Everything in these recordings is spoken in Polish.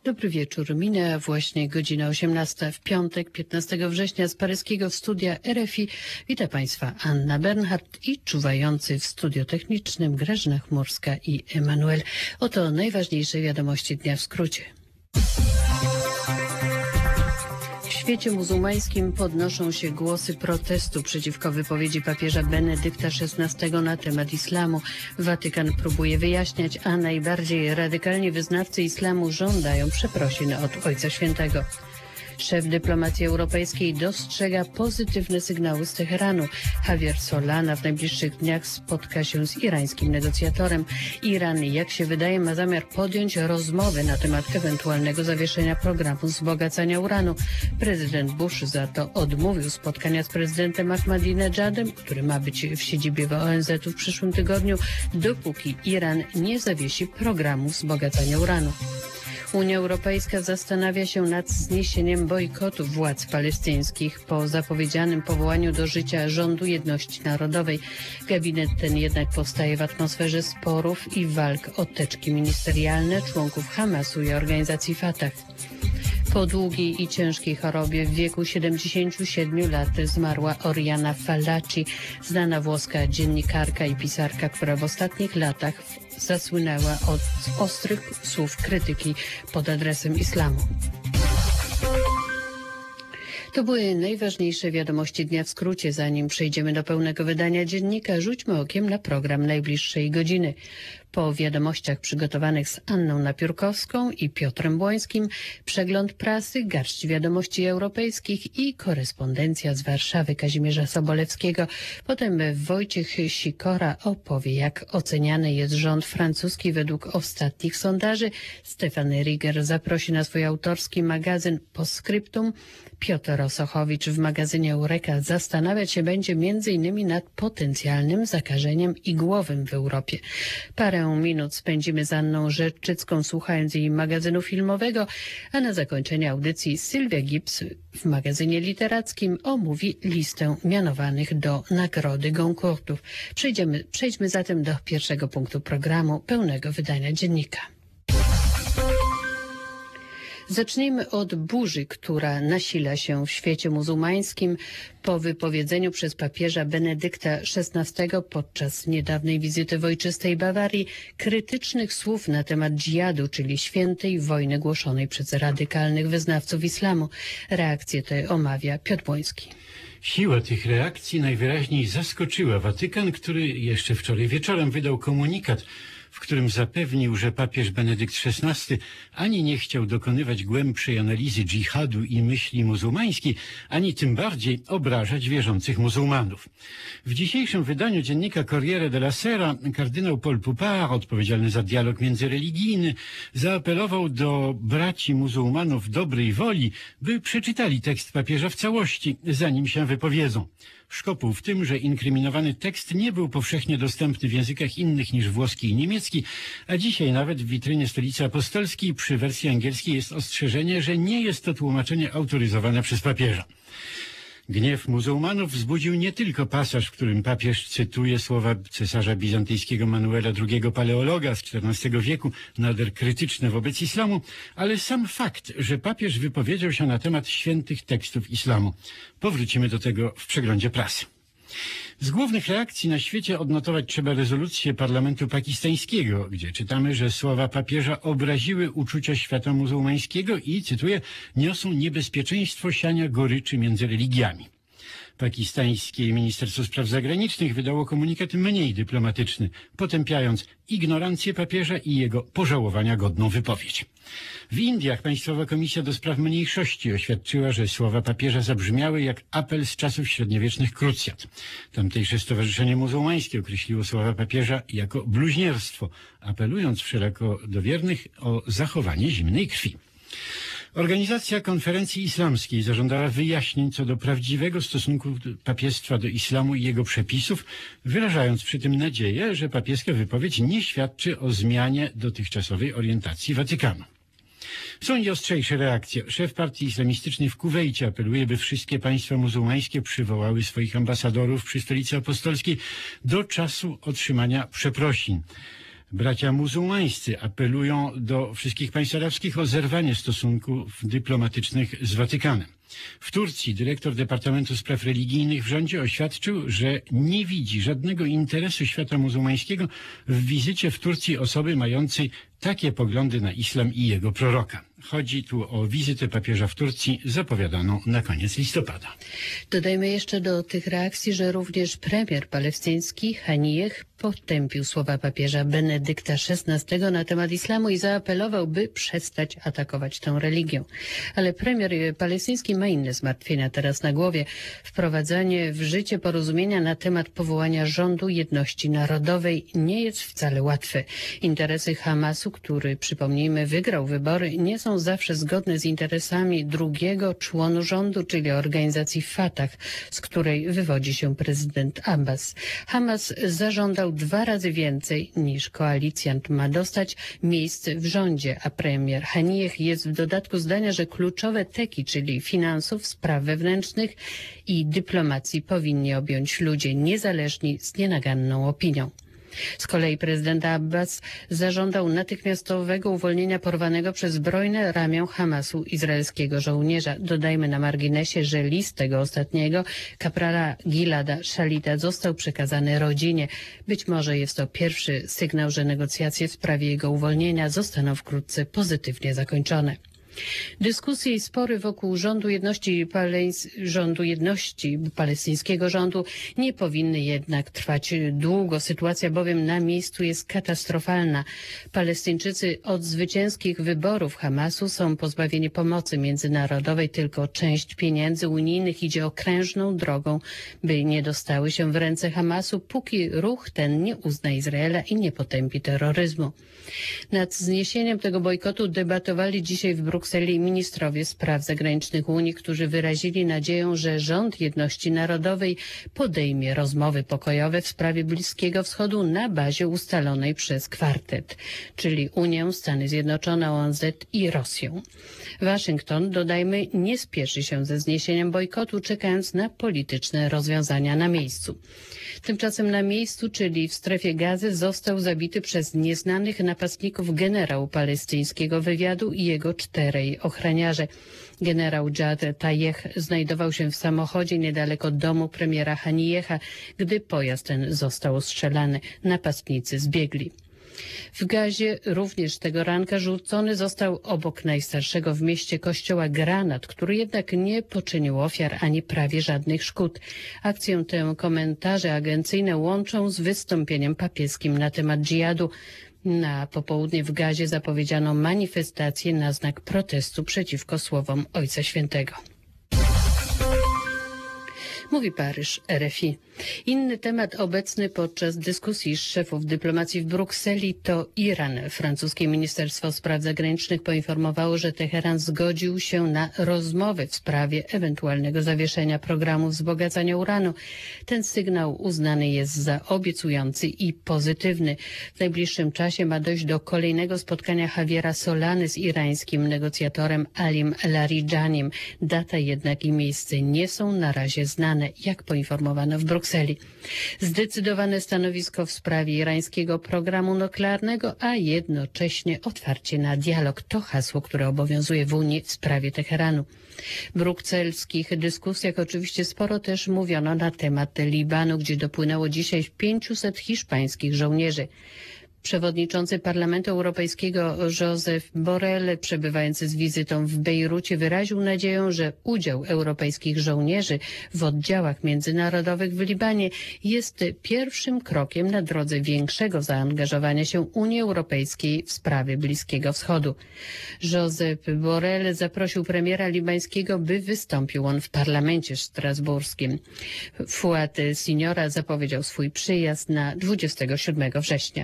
Dobry wieczór. Minęła właśnie godzina 18 w piątek, 15 września z paryskiego studia RFI. Witam Państwa Anna Bernhardt i czuwający w studio technicznym Grażyna Chmurska i Emanuel. Oto najważniejsze wiadomości dnia w skrócie. W świecie muzułmańskim podnoszą się głosy protestu przeciwko wypowiedzi papieża Benedykta XVI na temat islamu. Watykan próbuje wyjaśniać, a najbardziej radykalni wyznawcy islamu żądają przeprosin od Ojca Świętego. Szef dyplomacji europejskiej dostrzega pozytywne sygnały z Teheranu. Javier Solana w najbliższych dniach spotka się z irańskim negocjatorem. Iran, jak się wydaje, ma zamiar podjąć rozmowy na temat ewentualnego zawieszenia programu wzbogacania uranu. Prezydent Bush za to odmówił spotkania z prezydentem Ahmadinejadem, który ma być w siedzibie ONZ-u w przyszłym tygodniu, dopóki Iran nie zawiesi programu wzbogacania uranu. Unia Europejska zastanawia się nad zniesieniem bojkotu władz palestyńskich po zapowiedzianym powołaniu do życia rządu jedności narodowej. Gabinet ten jednak powstaje w atmosferze sporów i walk o teczki ministerialne członków Hamasu i organizacji Fatah. Po długiej i ciężkiej chorobie w wieku 77 lat zmarła Oriana Fallaci, znana włoska dziennikarka i pisarka, która w ostatnich latach zasłynęła od ostrych słów krytyki pod adresem islamu. To były najważniejsze wiadomości dnia w skrócie. Zanim przejdziemy do pełnego wydania dziennika, rzućmy okiem na program najbliższej godziny. Po wiadomościach przygotowanych z Anną Napiórkowską i Piotrem Błońskim, przegląd prasy, garść wiadomości europejskich i korespondencja z Warszawy Kazimierza Sobolewskiego. Potem Wojciech Sikora opowie, jak oceniany jest rząd francuski według ostatnich sondaży. Stefan Rieger zaprosi na swój autorski magazyn Postscriptum. Piotr Osochowicz w magazynie Eureka zastanawiać się będzie m.in. nad potencjalnym zakażeniem igłowym w Europie. Parę minut spędzimy z Anną Rzeczczycką, słuchając jej magazynu filmowego, a na zakończenie audycji Sylwia Gibbs w magazynie literackim omówi listę mianowanych do Nagrody Goncourtów. Przejdźmy zatem do pierwszego punktu programu, pełnego wydania dziennika. Zacznijmy od burzy, która nasila się w świecie muzułmańskim po wypowiedzeniu przez papieża Benedykta XVI podczas niedawnej wizyty w ojczystej Bawarii krytycznych słów na temat dżihadu, czyli świętej wojny głoszonej przez radykalnych wyznawców islamu. Reakcję tę omawia Piotr Błoński. Siła tych reakcji najwyraźniej zaskoczyła Watykan, który jeszcze wczoraj wieczorem wydał komunikat, w którym zapewnił, że papież Benedykt XVI ani nie chciał dokonywać głębszej analizy dżihadu i myśli muzułmańskiej, ani tym bardziej obrażać wierzących muzułmanów. W dzisiejszym wydaniu dziennika Corriere della Sera kardynał Paul Poupart, odpowiedzialny za dialog międzyreligijny, zaapelował do braci muzułmanów dobrej woli, by przeczytali tekst papieża w całości, zanim się wypowiedzą. Szkopuł w tym, że inkryminowany tekst nie był powszechnie dostępny w językach innych niż włoski i niemiecki, a dzisiaj nawet w witrynie Stolicy Apostolskiej przy wersji angielskiej jest ostrzeżenie, że nie jest to tłumaczenie autoryzowane przez papieża. Gniew muzułmanów wzbudził nie tylko pasaż, w którym papież cytuje słowa cesarza bizantyjskiego Manuela II Paleologa z XIV wieku, nader krytyczne wobec islamu, ale sam fakt, że papież wypowiedział się na temat świętych tekstów islamu. Powrócimy do tego w przeglądzie prasy. Z głównych reakcji na świecie odnotować trzeba rezolucję parlamentu pakistańskiego, gdzie czytamy, że słowa papieża obraziły uczucia świata muzułmańskiego i, cytuję, niosą niebezpieczeństwo siania goryczy między religiami. Pakistańskie Ministerstwo Spraw Zagranicznych wydało komunikat mniej dyplomatyczny, potępiając ignorancję papieża i jego pożałowania godną wypowiedź. W Indiach Państwowa Komisja do Spraw Mniejszości oświadczyła, że słowa papieża zabrzmiały jak apel z czasów średniowiecznych krucjat. Tamtejsze Stowarzyszenie Muzułmańskie określiło słowa papieża jako bluźnierstwo, apelując wszelako do wiernych o zachowanie zimnej krwi. Organizacja Konferencji Islamskiej zażądała wyjaśnień co do prawdziwego stosunku papiestwa do islamu i jego przepisów, wyrażając przy tym nadzieję, że papieska wypowiedź nie świadczy o zmianie dotychczasowej orientacji Watykanu. Są i ostrzejsze reakcje. Szef partii islamistycznej w Kuwejcie apeluje, by wszystkie państwa muzułmańskie przywołały swoich ambasadorów przy Stolicy Apostolskiej do czasu otrzymania przeprosin. Bracia muzułmańscy apelują do wszystkich państw arabskich o zerwanie stosunków dyplomatycznych z Watykanem. W Turcji dyrektor Departamentu Spraw Religijnych w rządzie oświadczył, że nie widzi żadnego interesu świata muzułmańskiego w wizycie w Turcji osoby mającej takie poglądy na islam i jego proroka. Chodzi tu o wizytę papieża w Turcji zapowiadaną na koniec listopada. Dodajmy jeszcze do tych reakcji, że również premier palestyński Haniyeh potępił słowa papieża Benedykta XVI na temat islamu i zaapelował, by przestać atakować tę religię. Ale premier palestyński ma inne zmartwienia teraz na głowie. Wprowadzanie w życie porozumienia na temat powołania rządu jedności narodowej nie jest wcale łatwe. Interesy Hamasu, który, przypomnijmy, wygrał wybory, nie są zawsze zgodne z interesami drugiego członu rządu, czyli organizacji Fatah, z której wywodzi się prezydent Abbas. Hamas zażądał 2 razy więcej niż koalicjant ma dostać miejsc w rządzie, a premier Haniyeh jest w dodatku zdania, że kluczowe teki, czyli finansów, spraw wewnętrznych i dyplomacji powinni objąć ludzie niezależni z nienaganną opinią. Z kolei prezydent Abbas zażądał natychmiastowego uwolnienia porwanego przez zbrojne ramię Hamasu izraelskiego żołnierza. Dodajmy na marginesie, że list tego ostatniego, kaprala Gilada Shalita, został przekazany rodzinie. Być może jest to pierwszy sygnał, że negocjacje w sprawie jego uwolnienia zostaną wkrótce pozytywnie zakończone. Dyskusje i spory wokół rządu jedności palestyńskiego rządu nie powinny jednak trwać długo. Sytuacja bowiem na miejscu jest katastrofalna. Palestyńczycy od zwycięskich wyborów Hamasu są pozbawieni pomocy międzynarodowej. Tylko część pieniędzy unijnych idzie okrężną drogą, by nie dostały się w ręce Hamasu, póki ruch ten nie uzna Izraela i nie potępi terroryzmu. Nad zniesieniem tego bojkotu debatowali dzisiaj w Brukseli ministrowie spraw zagranicznych Unii, którzy wyrazili nadzieję, że rząd jedności narodowej podejmie rozmowy pokojowe w sprawie Bliskiego Wschodu na bazie ustalonej przez kwartet, czyli Unię, Stany Zjednoczone, ONZ i Rosję. Waszyngton, dodajmy, nie spieszy się ze zniesieniem bojkotu, czekając na polityczne rozwiązania na miejscu. Tymczasem na miejscu, czyli w strefie Gazy, został zabity przez nieznanych napastników generał palestyńskiego wywiadu i jego 4 ochroniarze. Generał Jad Tayeh znajdował się w samochodzie niedaleko domu premiera Haniyeha, gdy pojazd ten został ostrzelany. Napastnicy zbiegli. W Gazie również tego ranka rzucony został obok najstarszego w mieście kościoła granat, który jednak nie poczynił ofiar ani prawie żadnych szkód. Akcję tę komentarze agencyjne łączą z wystąpieniem papieskim na temat dżihadu. Na popołudnie w Gazie zapowiedziano manifestację na znak protestu przeciwko słowom Ojca Świętego. Mówi Paryż, RFI. Inny temat obecny podczas dyskusji szefów dyplomacji w Brukseli to Iran. Francuskie Ministerstwo Spraw Zagranicznych poinformowało, że Teheran zgodził się na rozmowy w sprawie ewentualnego zawieszenia programu wzbogacania uranu. Ten sygnał uznany jest za obiecujący i pozytywny. W najbliższym czasie ma dojść do kolejnego spotkania Javiera Solany z irańskim negocjatorem Alim Laridżanim. Data jednak i miejsce nie są na razie znane, jak poinformowano w Brukseli. Zdecydowane stanowisko w sprawie irańskiego programu nuklearnego, a jednocześnie otwarcie na dialog. To hasło, które obowiązuje w Unii w sprawie Teheranu. W brukselskich dyskusjach oczywiście sporo też mówiono na temat Libanu, gdzie dopłynęło dzisiaj 500 hiszpańskich żołnierzy. Przewodniczący Parlamentu Europejskiego Josep Borrell, przebywający z wizytą w Bejrucie, wyraził nadzieję, że udział europejskich żołnierzy w oddziałach międzynarodowych w Libanie jest pierwszym krokiem na drodze większego zaangażowania się Unii Europejskiej w sprawy Bliskiego Wschodu. Josep Borrell zaprosił premiera libańskiego, by wystąpił on w parlamencie strasburskim. Fouad Siniora zapowiedział swój przyjazd na 27 września.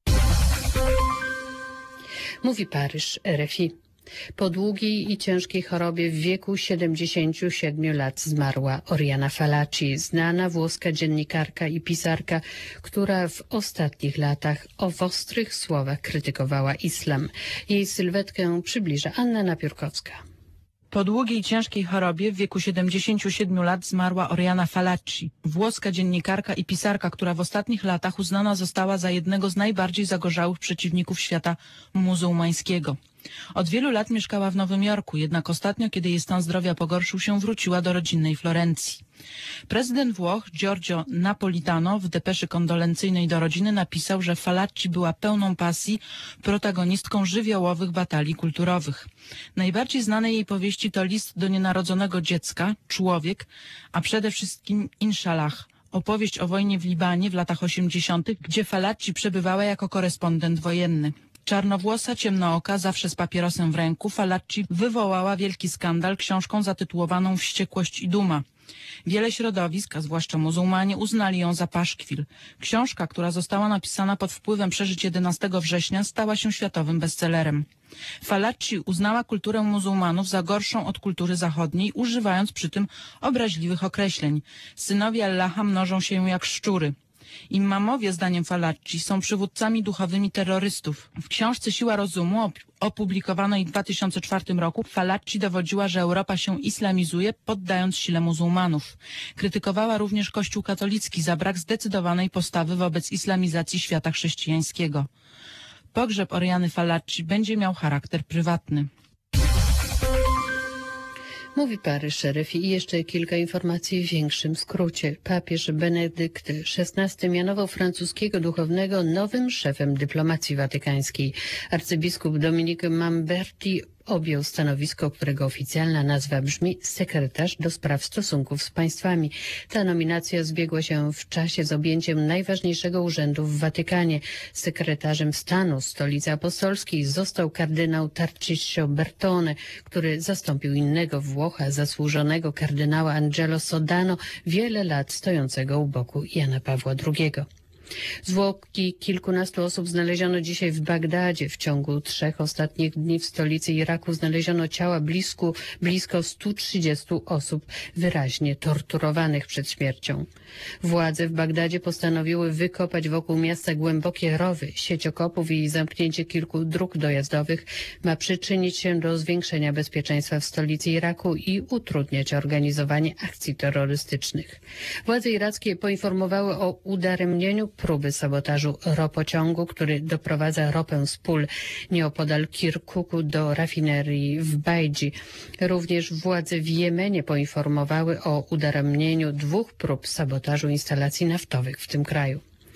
Mówi Paryż, RFI. Po długiej i ciężkiej chorobie w wieku 77 lat zmarła Oriana Fallaci, znana włoska dziennikarka i pisarka, która w ostatnich latach w ostrych słowach krytykowała islam. Jej sylwetkę przybliża Anna Napiórkowska. Po długiej i ciężkiej chorobie w wieku 77 lat zmarła Oriana Fallaci, włoska dziennikarka i pisarka, która w ostatnich latach uznana została za jednego z najbardziej zagorzałych przeciwników świata muzułmańskiego. Od wielu lat mieszkała w Nowym Jorku, jednak ostatnio, kiedy jej stan zdrowia pogorszył się, wróciła do rodzinnej Florencji. Prezydent Włoch Giorgio Napolitano w depeszy kondolencyjnej do rodziny napisał, że Fallaci była pełną pasji protagonistką żywiołowych batalii kulturowych. Najbardziej znane jej powieści to List do nienarodzonego dziecka, Człowiek, a przede wszystkim Inshallah, opowieść o wojnie w Libanie w latach 80., gdzie Fallaci przebywała jako korespondent wojenny. Czarnowłosa, ciemnooka, zawsze z papierosem w ręku, Fallaci wywołała wielki skandal książką zatytułowaną Wściekłość i duma. Wiele środowisk, a zwłaszcza muzułmanie, uznali ją za paszkwil. Książka, która została napisana pod wpływem przeżyć 11 września, stała się światowym bestsellerem. Fallaci uznała kulturę muzułmanów za gorszą od kultury zachodniej, używając przy tym obraźliwych określeń. Synowie Allaha mnożą się jak szczury. Imamowie, zdaniem Fallaci, są przywódcami duchowymi terrorystów. W książce Siła rozumu, opublikowanej w 2004 roku, Fallaci dowodziła, że Europa się islamizuje, poddając sile muzułmanów. Krytykowała również Kościół katolicki za brak zdecydowanej postawy wobec islamizacji świata chrześcijańskiego. Pogrzeb Oriany Fallaci będzie miał charakter prywatny. Mówi Paryż RFI i jeszcze kilka informacji w większym skrócie. Papież Benedykt XVI mianował francuskiego duchownego nowym szefem dyplomacji watykańskiej. Arcybiskup Dominique Mamberti objął stanowisko, którego oficjalna nazwa brzmi sekretarz do spraw stosunków z państwami. Ta nominacja zbiegła się w czasie z objęciem najważniejszego urzędu w Watykanie. Sekretarzem stanu Stolicy Apostolskiej został kardynał Tarcisio Bertone, który zastąpił innego Włocha, zasłużonego kardynała Angelo Sodano, wiele lat stojącego u boku Jana Pawła II. Zwłoki kilkunastu osób znaleziono dzisiaj w Bagdadzie. W ciągu 3 ostatnich dni w stolicy Iraku znaleziono ciała blisko 130 osób wyraźnie torturowanych przed śmiercią. Władze w Bagdadzie postanowiły wykopać wokół miasta głębokie rowy. Sieć okopów i zamknięcie kilku dróg dojazdowych ma przyczynić się do zwiększenia bezpieczeństwa w stolicy Iraku i utrudniać organizowanie akcji terrorystycznych. Władze irackie poinformowały o udaremnieniu próby sabotażu ropociągu, który doprowadza ropę z pól nieopodal Kirkuku do rafinerii w Bajdzi. Również władze w Jemenie poinformowały o udaremnieniu 2 prób sabotażu instalacji naftowych w tym kraju.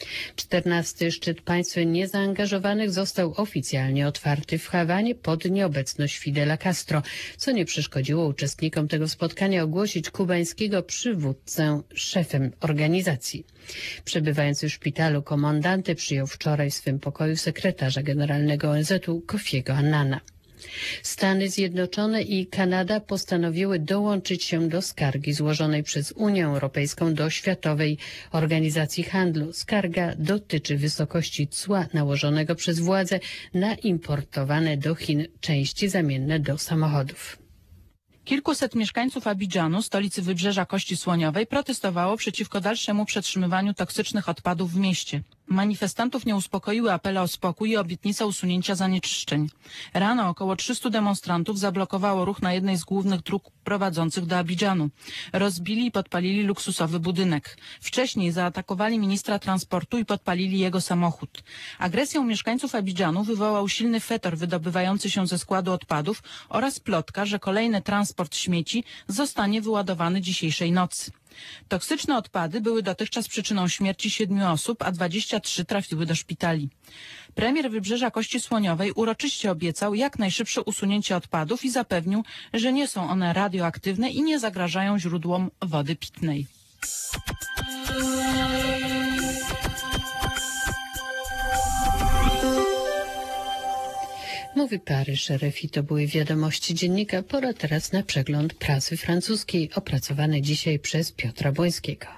14. szczyt państw niezaangażowanych został oficjalnie otwarty w Hawanie pod nieobecność Fidela Castro, co nie przeszkodziło uczestnikom tego spotkania ogłosić kubańskiego przywódcę szefem organizacji. Przebywający w szpitalu komendanty przyjął wczoraj w swym pokoju sekretarza generalnego ONZ-u Kofiego Annana. Stany Zjednoczone i Kanada postanowiły dołączyć się do skargi złożonej przez Unię Europejską do Światowej Organizacji Handlu. Skarga dotyczy wysokości cła nałożonego przez władze na importowane do Chin części zamienne do samochodów. Kilkuset mieszkańców Abidżanu, stolicy Wybrzeża Kości Słoniowej, protestowało przeciwko dalszemu przetrzymywaniu toksycznych odpadów w mieście. Manifestantów nie uspokoiły apele o spokój i obietnica usunięcia zanieczyszczeń. Rano około 300 demonstrantów zablokowało ruch na jednej z głównych dróg prowadzących do Abidżanu. Rozbili i podpalili luksusowy budynek. Wcześniej zaatakowali ministra transportu i podpalili jego samochód. Agresję mieszkańców Abidżanu wywołał silny fetor wydobywający się ze składu odpadów oraz plotka, że kolejny transport śmieci zostanie wyładowany dzisiejszej nocy. Toksyczne odpady były dotychczas przyczyną śmierci 7 osób, a 23 trafiły do szpitali. Premier Wybrzeża Kości Słoniowej uroczyście obiecał jak najszybsze usunięcie odpadów i zapewnił, że nie są one radioaktywne i nie zagrażają źródłom wody pitnej. Mówi Paryż RFI, to były wiadomości dziennika. Pora teraz na przegląd prasy francuskiej, opracowany dzisiaj przez Piotra Błońskiego.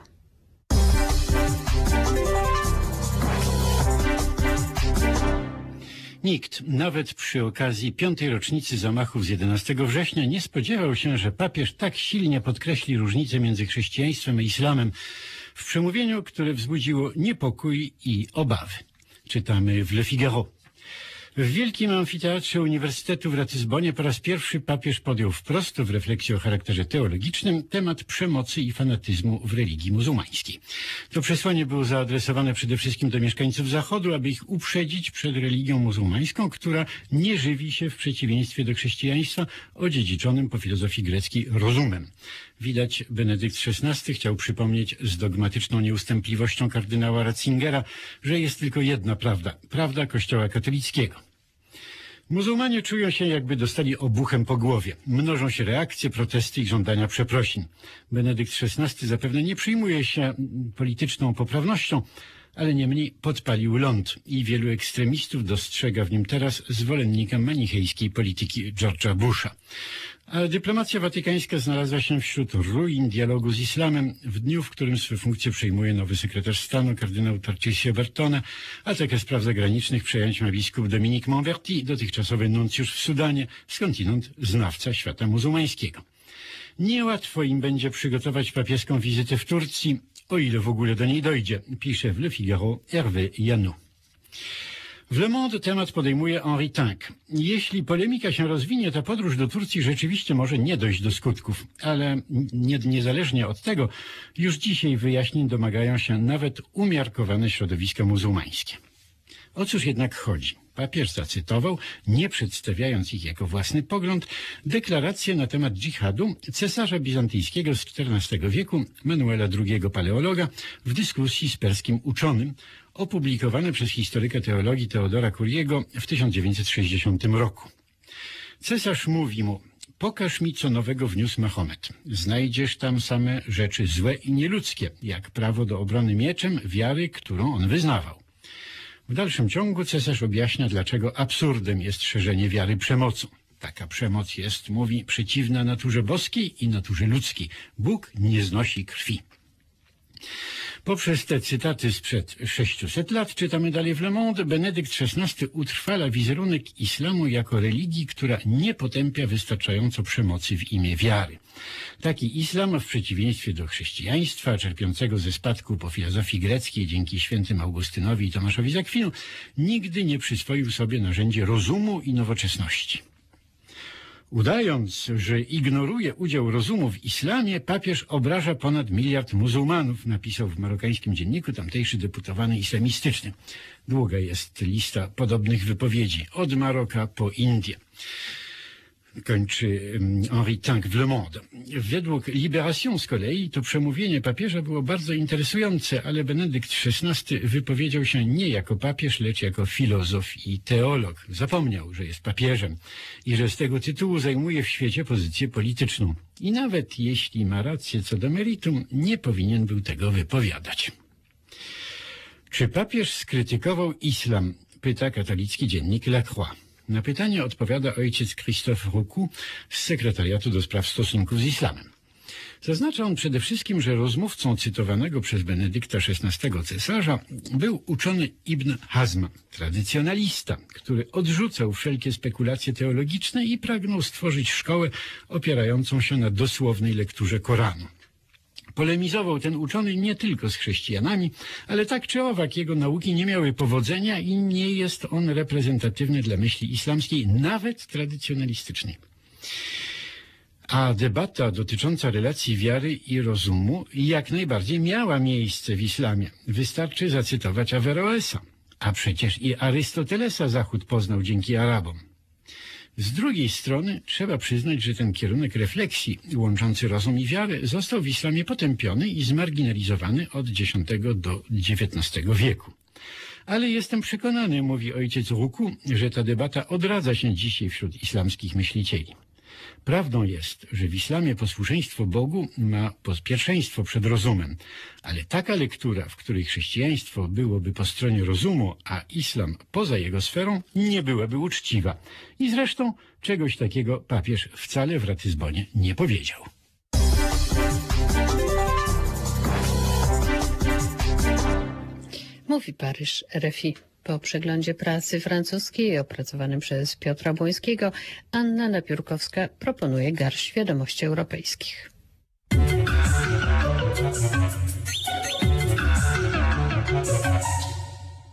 Nikt, nawet przy okazji 5. rocznicy zamachów z 11 września, nie spodziewał się, że papież tak silnie podkreśli różnicę między chrześcijaństwem a islamem w przemówieniu, które wzbudziło niepokój i obawy. Czytamy w Le Figaro. W wielkim amfiteatrze Uniwersytetu w Ratyzbonie po raz pierwszy papież podjął wprost w refleksji o charakterze teologicznym temat przemocy i fanatyzmu w religii muzułmańskiej. To przesłanie było zaadresowane przede wszystkim do mieszkańców Zachodu, aby ich uprzedzić przed religią muzułmańską, która nie żywi się w przeciwieństwie do chrześcijaństwa odziedziczonym po filozofii greckiej rozumem. Widać, Benedykt XVI chciał przypomnieć z dogmatyczną nieustępliwością kardynała Ratzingera, że jest tylko jedna prawda, prawda Kościoła katolickiego. Muzułmanie czują się, jakby dostali obuchem po głowie. Mnożą się reakcje, protesty i żądania przeprosin. Benedykt XVI zapewne nie przyjmuje się polityczną poprawnością, ale niemniej podpalił ląd i wielu ekstremistów dostrzega w nim teraz zwolennika manichejskiej polityki George'a Busha. A dyplomacja watykańska znalazła się wśród ruin dialogu z islamem w dniu, w którym swe funkcje przejmuje nowy sekretarz stanu kardynał Tarcisio Bertone, a takie spraw zagranicznych przejąć ma biskup Dominique Montverti, dotychczasowy nuncjusz w Sudanie, skądinąd znawca świata muzułmańskiego. Niełatwo im będzie przygotować papieską wizytę w Turcji, o ile w ogóle do niej dojdzie, pisze w Le Figaro Hervé Janot. W Le Monde temat podejmuje Henri Tinck. Jeśli polemika się rozwinie, ta podróż do Turcji rzeczywiście może nie dojść do skutków, ale niezależnie od tego, już dzisiaj wyjaśnień domagają się nawet umiarkowane środowiska muzułmańskie. O cóż jednak chodzi? Papież zacytował, nie przedstawiając ich jako własny pogląd, deklarację na temat dżihadu cesarza bizantyjskiego z XIV wieku, Manuela II Paleologa, w dyskusji z perskim uczonym, opublikowane przez historyka teologii Teodora Kuriego w 1960 roku. Cesarz mówi mu: pokaż mi, co nowego wniósł Mahomet. Znajdziesz tam same rzeczy złe i nieludzkie, jak prawo do obrony mieczem wiary, którą on wyznawał. W dalszym ciągu cesarz objaśnia, dlaczego absurdem jest szerzenie wiary przemocą. Taka przemoc jest, mówi, przeciwna naturze boskiej i naturze ludzkiej. Bóg nie znosi krwi. Poprzez te cytaty sprzed 600 lat, czytamy dalej w Le Monde, Benedykt XVI utrwala wizerunek islamu jako religii, która nie potępia wystarczająco przemocy w imię wiary. Taki islam, w przeciwieństwie do chrześcijaństwa, czerpiącego ze spadku po filozofii greckiej dzięki świętym Augustynowi i Tomaszowi z Akwinu, nigdy nie przyswoił sobie narzędzie rozumu i nowoczesności. Udając, że ignoruje udział rozumu w islamie, papież obraża ponad 1 miliard muzułmanów, napisał w marokańskim dzienniku tamtejszy deputowany islamistyczny. Długa jest lista podobnych wypowiedzi, od Maroka po Indię. Kończy Henri Tinck w Le Monde. Według Libération z kolei to przemówienie papieża było bardzo interesujące, ale Benedykt XVI wypowiedział się nie jako papież, lecz jako filozof i teolog. Zapomniał, że jest papieżem i że z tego tytułu zajmuje w świecie pozycję polityczną. I nawet jeśli ma rację co do meritum, nie powinien był tego wypowiadać. Czy papież skrytykował islam? Pyta katolicki dziennik La Croix. Na pytanie odpowiada ojciec Christophe Roucou z Sekretariatu do Spraw Stosunków z Islamem. Zaznacza on przede wszystkim, że rozmówcą cytowanego przez Benedykta XVI cesarza był uczony Ibn Hazm, tradycjonalista, który odrzucał wszelkie spekulacje teologiczne i pragnął stworzyć szkołę opierającą się na dosłownej lekturze Koranu. Polemizował ten uczony nie tylko z chrześcijanami, ale tak czy owak jego nauki nie miały powodzenia i nie jest on reprezentatywny dla myśli islamskiej, nawet tradycjonalistycznej. A debata dotycząca relacji wiary i rozumu jak najbardziej miała miejsce w islamie. Wystarczy zacytować Averroesa, a przecież i Arystotelesa Zachód poznał dzięki Arabom. Z drugiej strony trzeba przyznać, że ten kierunek refleksji łączący rozum i wiarę został w islamie potępiony i zmarginalizowany od X do XIX wieku. Ale jestem przekonany, mówi ojciec Roucou, że ta debata odradza się dzisiaj wśród islamskich myślicieli. Prawdą jest, że w islamie posłuszeństwo Bogu ma pierwszeństwo przed rozumem, ale taka lektura, w której chrześcijaństwo byłoby po stronie rozumu, a islam poza jego sferą, nie byłaby uczciwa. I zresztą czegoś takiego papież wcale w Ratyzbonie nie powiedział. Mówi Paryż RFI. Po przeglądzie prasy francuskiej opracowanym przez Piotra Błońskiego, Anna Napiórkowska proponuje garść wiadomości europejskich.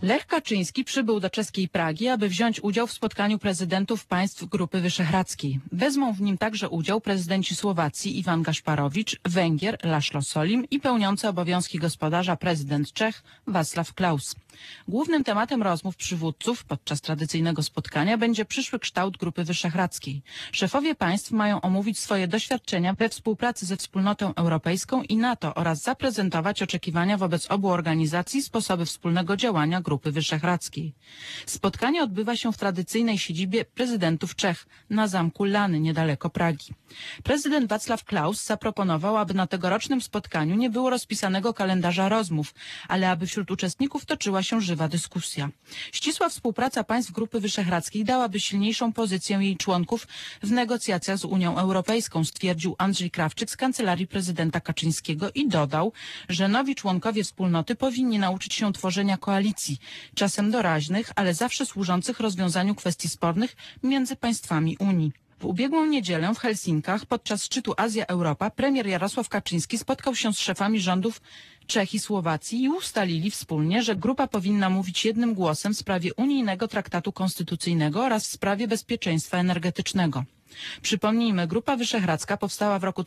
Lech Kaczyński przybył do czeskiej Pragi, aby wziąć udział w spotkaniu prezydentów państw Grupy Wyszehradzkiej. Wezmą w nim także udział prezydenci Słowacji Iwan Gašparovič, Węgier László Solim i pełniący obowiązki gospodarza prezydent Czech Václav Klaus. Głównym tematem rozmów przywódców podczas tradycyjnego spotkania będzie przyszły kształt Grupy Wyszehradzkiej. Szefowie państw mają omówić swoje doświadczenia we współpracy ze Wspólnotą Europejską i NATO oraz zaprezentować oczekiwania wobec obu organizacji, sposoby wspólnego działania Grupy Wyszehradzkiej. Spotkanie odbywa się w tradycyjnej siedzibie prezydentów Czech na zamku Lany niedaleko Pragi. Prezydent Václav Klaus zaproponował, aby na tegorocznym spotkaniu nie było rozpisanego kalendarza rozmów, ale aby wśród uczestników toczyła się żywa dyskusja. Ścisła współpraca państw Grupy Wyszehradzkiej dałaby silniejszą pozycję jej członków w negocjacjach z Unią Europejską, stwierdził Andrzej Krawczyk z kancelarii prezydenta Kaczyńskiego i dodał, że nowi członkowie wspólnoty powinni nauczyć się tworzenia koalicji, czasem doraźnych, ale zawsze służących rozwiązaniu kwestii spornych między państwami Unii. W ubiegłą niedzielę w Helsinkach podczas szczytu Azja-Europa premier Jarosław Kaczyński spotkał się z szefami rządów Czech i Słowacji i ustalili wspólnie, że grupa powinna mówić jednym głosem w sprawie unijnego traktatu konstytucyjnego oraz w sprawie bezpieczeństwa energetycznego. Przypomnijmy, Grupa Wyszehradzka powstała w roku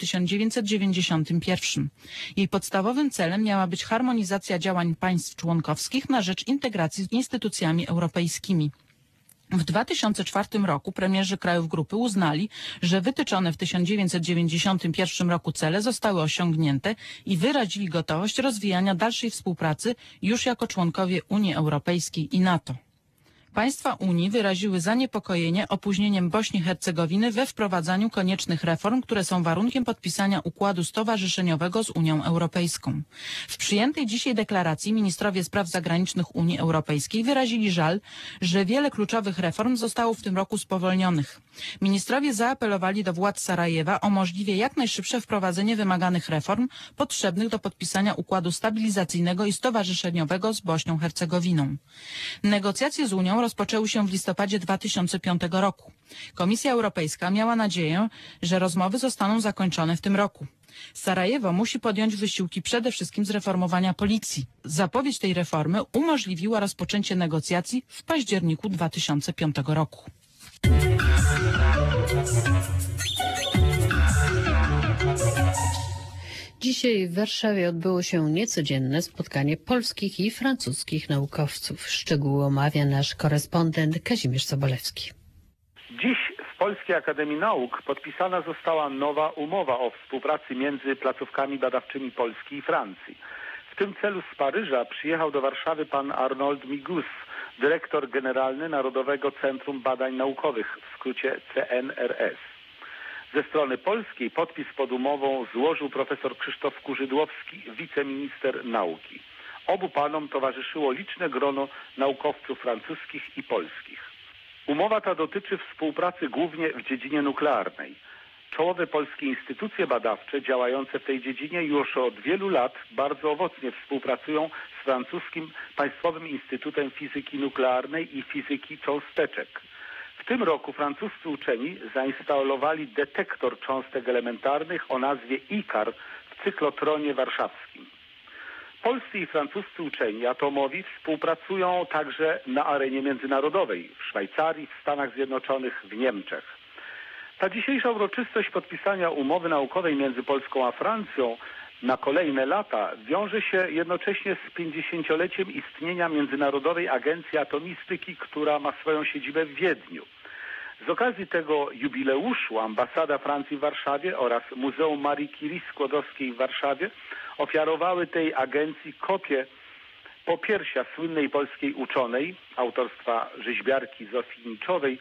1991. Jej podstawowym celem miała być harmonizacja działań państw członkowskich na rzecz integracji z instytucjami europejskimi. W 2004 roku premierzy krajów grupy uznali, że wytyczone w 1991 roku cele zostały osiągnięte i wyrazili gotowość rozwijania dalszej współpracy już jako członkowie Unii Europejskiej i NATO. Państwa Unii wyraziły zaniepokojenie opóźnieniem Bośni i Hercegowiny we wprowadzaniu koniecznych reform, które są warunkiem podpisania układu stowarzyszeniowego z Unią Europejską. W przyjętej dzisiaj deklaracji ministrowie spraw zagranicznych Unii Europejskiej wyrazili żal, że wiele kluczowych reform zostało w tym roku spowolnionych. Ministrowie zaapelowali do władz Sarajewa o możliwie jak najszybsze wprowadzenie wymaganych reform potrzebnych do podpisania układu stabilizacyjnego i stowarzyszeniowego z Bośnią i Hercegowiną. Negocjacje z Unią rozpoczęły się w listopadzie 2005 roku. Komisja Europejska miała nadzieję, że rozmowy zostaną zakończone w tym roku. Sarajewo musi podjąć wysiłki przede wszystkim zreformowania policji. Zapowiedź tej reformy umożliwiła rozpoczęcie negocjacji w październiku 2005 roku. Dzisiaj w Warszawie odbyło się niecodzienne spotkanie polskich i francuskich naukowców. Szczegóły omawia nasz korespondent Kazimierz Sobolewski. Dziś w Polskiej Akademii Nauk podpisana została nowa umowa o współpracy między placówkami badawczymi Polski i Francji. W tym celu z Paryża przyjechał do Warszawy pan Arnold Migus, dyrektor generalny Narodowego Centrum Badań Naukowych, w skrócie CNRS. Ze strony polskiej podpis pod umową złożył profesor Krzysztof Kurzydłowski, wiceminister nauki. Obu panom towarzyszyło liczne grono naukowców francuskich i polskich. Umowa ta dotyczy współpracy głównie w dziedzinie nuklearnej. Czołowe polskie instytucje badawcze działające w tej dziedzinie już od wielu lat bardzo owocnie współpracują z francuskim Państwowym Instytutem Fizyki Nuklearnej i Fizyki Cząsteczek. W tym roku francuscy uczeni zainstalowali detektor cząstek elementarnych o nazwie ICAR w cyklotronie warszawskim. Polscy i francuscy uczeni atomowi współpracują także na arenie międzynarodowej w Szwajcarii, w Stanach Zjednoczonych, w Niemczech. Ta dzisiejsza uroczystość podpisania umowy naukowej między Polską a Francją na kolejne lata wiąże się jednocześnie z 50-leciem istnienia Międzynarodowej Agencji Atomistyki, która ma swoją siedzibę w Wiedniu. Z okazji tego jubileuszu ambasada Francji w Warszawie oraz Muzeum Marii Curie Skłodowskiej w Warszawie ofiarowały tej agencji kopię popiersia słynnej polskiej uczonej autorstwa rzeźbiarki Zofii Niczowej,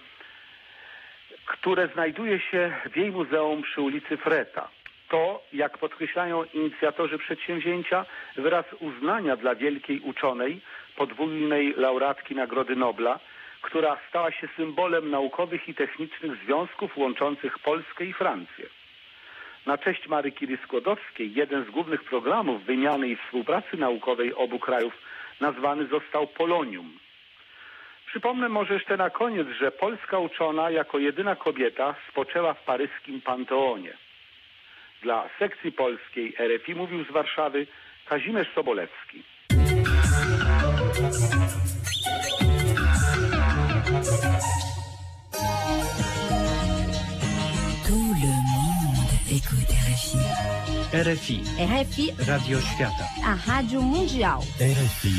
które znajduje się w jej muzeum przy ulicy Freta. To, jak podkreślają inicjatorzy przedsięwzięcia, wyraz uznania dla wielkiej uczonej, podwójnej laureatki Nagrody Nobla, która stała się symbolem naukowych i technicznych związków łączących Polskę i Francję. Na cześć Marii Curie Skłodowskiej jeden z głównych programów wymiany i współpracy naukowej obu krajów nazwany został Polonium. Przypomnę może jeszcze na koniec, że polska uczona jako jedyna kobieta spoczęła w paryskim Panteonie. Dla sekcji polskiej RFI mówił z Warszawy Kazimierz Sobolewski. Tout le monde écoute RFI. RFI. RFI. Radio Świata. A Rádio Mundial. RFI.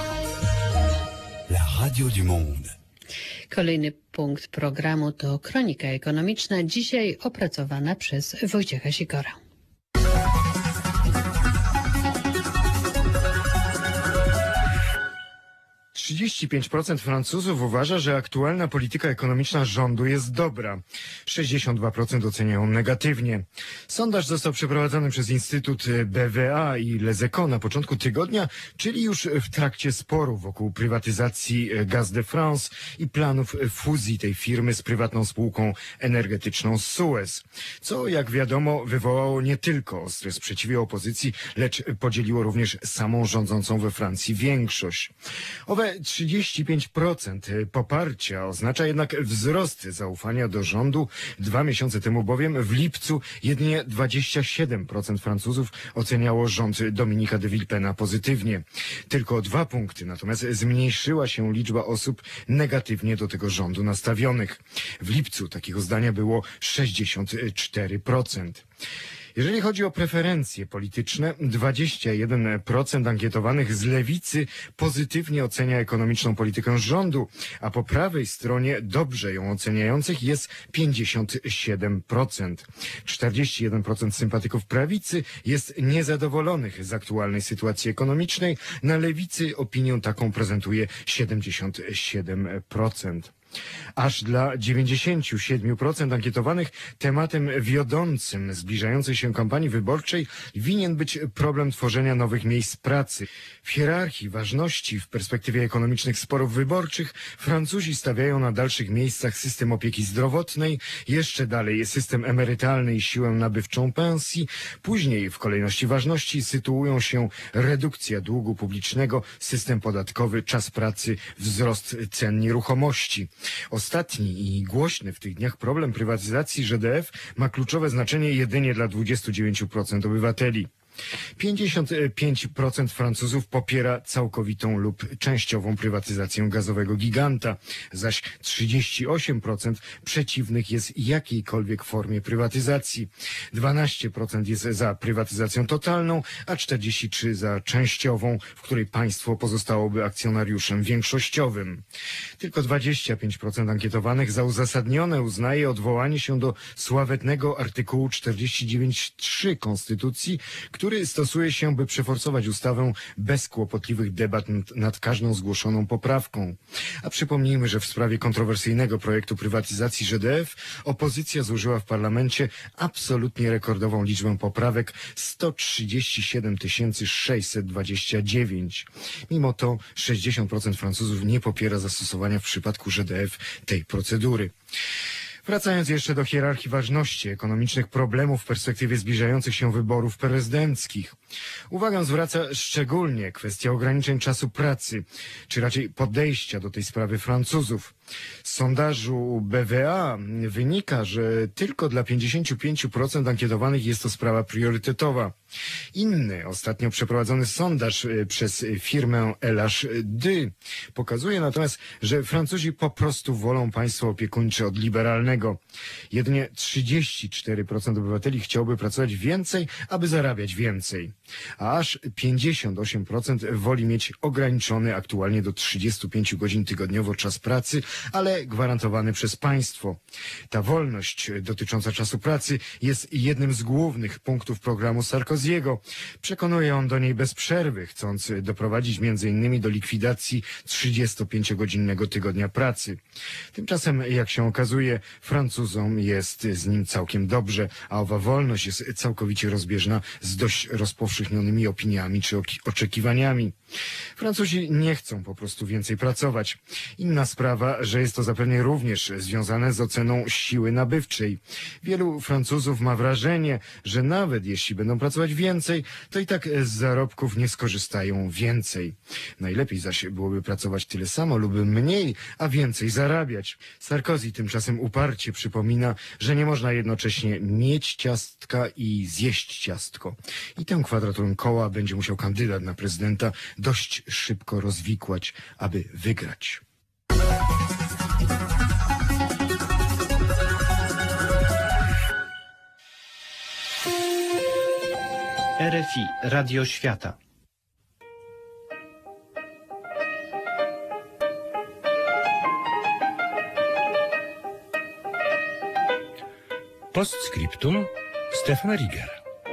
La radio du monde. Kolejny punkt programu to Kronika Ekonomiczna, dzisiaj opracowana przez Wojciecha Sikora. Trzydzieści 35% Francuzów uważa, że aktualna polityka ekonomiczna rządu jest dobra. 62% oceniają negatywnie. Sondaż został przeprowadzony przez Instytut BVA i Les Echos na początku tygodnia, czyli już w trakcie sporu wokół prywatyzacji Gaz de France i planów fuzji tej firmy z prywatną spółką energetyczną Suez. Co, jak wiadomo, wywołało nie tylko ostre sprzeciwy opozycji, lecz podzieliło również samą rządzącą we Francji większość. Owe 35% poparcia oznacza jednak wzrost zaufania do rządu. 2 miesiące temu bowiem w lipcu jedynie 27% Francuzów oceniało rząd Dominika de Villepina pozytywnie. Tylko o 2 punkty natomiast zmniejszyła się liczba osób negatywnie do tego rządu nastawionych. W lipcu takiego zdania było 64%. Jeżeli chodzi o preferencje polityczne, 21% ankietowanych z lewicy pozytywnie ocenia ekonomiczną politykę rządu, a po prawej stronie dobrze ją oceniających jest 57%. 41% sympatyków prawicy jest niezadowolonych z aktualnej sytuacji ekonomicznej. Na lewicy opinię taką prezentuje 77%. Aż dla 97% ankietowanych tematem wiodącym zbliżającej się kampanii wyborczej winien być problem tworzenia nowych miejsc pracy. W hierarchii ważności w perspektywie ekonomicznych sporów wyborczych Francuzi stawiają na dalszych miejscach system opieki zdrowotnej, jeszcze dalej system emerytalny i siłę nabywczą pensji, później w kolejności ważności sytuują się redukcja długu publicznego, system podatkowy, czas pracy, wzrost cen nieruchomości. Ostatni i głośny w tych dniach problem prywatyzacji GDF ma kluczowe znaczenie jedynie dla 29% obywateli. 55% Francuzów popiera całkowitą lub częściową prywatyzację gazowego giganta, zaś 38% przeciwnych jest jakiejkolwiek formie prywatyzacji. 12% jest za prywatyzacją totalną, a 43% za częściową, w której państwo pozostałoby akcjonariuszem większościowym. Tylko 25% ankietowanych za uzasadnione uznaje odwołanie się do sławetnego artykułu 49.3 Konstytucji, który stosuje się, by przeforsować ustawę bez kłopotliwych debat nad każdą zgłoszoną poprawką. A przypomnijmy, że w sprawie kontrowersyjnego projektu prywatyzacji GDF opozycja złożyła w parlamencie absolutnie rekordową liczbę poprawek 137 629. Mimo to 60% Francuzów nie popiera zastosowania w przypadku GDF tej procedury. Wracając jeszcze do hierarchii ważności ekonomicznych problemów w perspektywie zbliżających się wyborów prezydenckich. Uwagę zwraca szczególnie kwestia ograniczeń czasu pracy, czy raczej podejścia do tej sprawy Francuzów. Z sondażu BVA wynika, że tylko dla 55% ankietowanych jest to sprawa priorytetowa. Inny, ostatnio przeprowadzony sondaż przez firmę LHD pokazuje natomiast, że Francuzi po prostu wolą państwo opiekuńcze od liberalnego. Jedynie 34% obywateli chciałoby pracować więcej, aby zarabiać więcej. A aż 58% woli mieć ograniczony aktualnie do 35 godzin tygodniowo czas pracy, ale gwarantowany przez państwo. Ta wolność dotycząca czasu pracy jest jednym z głównych punktów programu Sarkozy'ego. Przekonuje on do niej bez przerwy, chcąc doprowadzić m.in. do likwidacji 35-godzinnego tygodnia pracy. Tymczasem, jak się okazuje, Francuzom jest z nim całkiem dobrze, a owa wolność jest całkowicie rozbieżna z dość rozpowszechnionymi opiniami czy oczekiwaniami. Francuzi nie chcą po prostu więcej pracować. Inna sprawa, że jest to zapewne również związane z oceną siły nabywczej. Wielu Francuzów ma wrażenie, że nawet jeśli będą pracować więcej, to i tak z zarobków nie skorzystają więcej. Najlepiej zaś byłoby pracować tyle samo lub mniej, a więcej zarabiać. Sarkozy tymczasem uparcie przypomina, że nie można jednocześnie mieć ciastka i zjeść ciastko. I tę kwadraturę koła będzie musiał kandydat na prezydenta dość szybko rozwikłać, aby wygrać. RFI, Radio Świata. Postscriptum Stefan Rieger.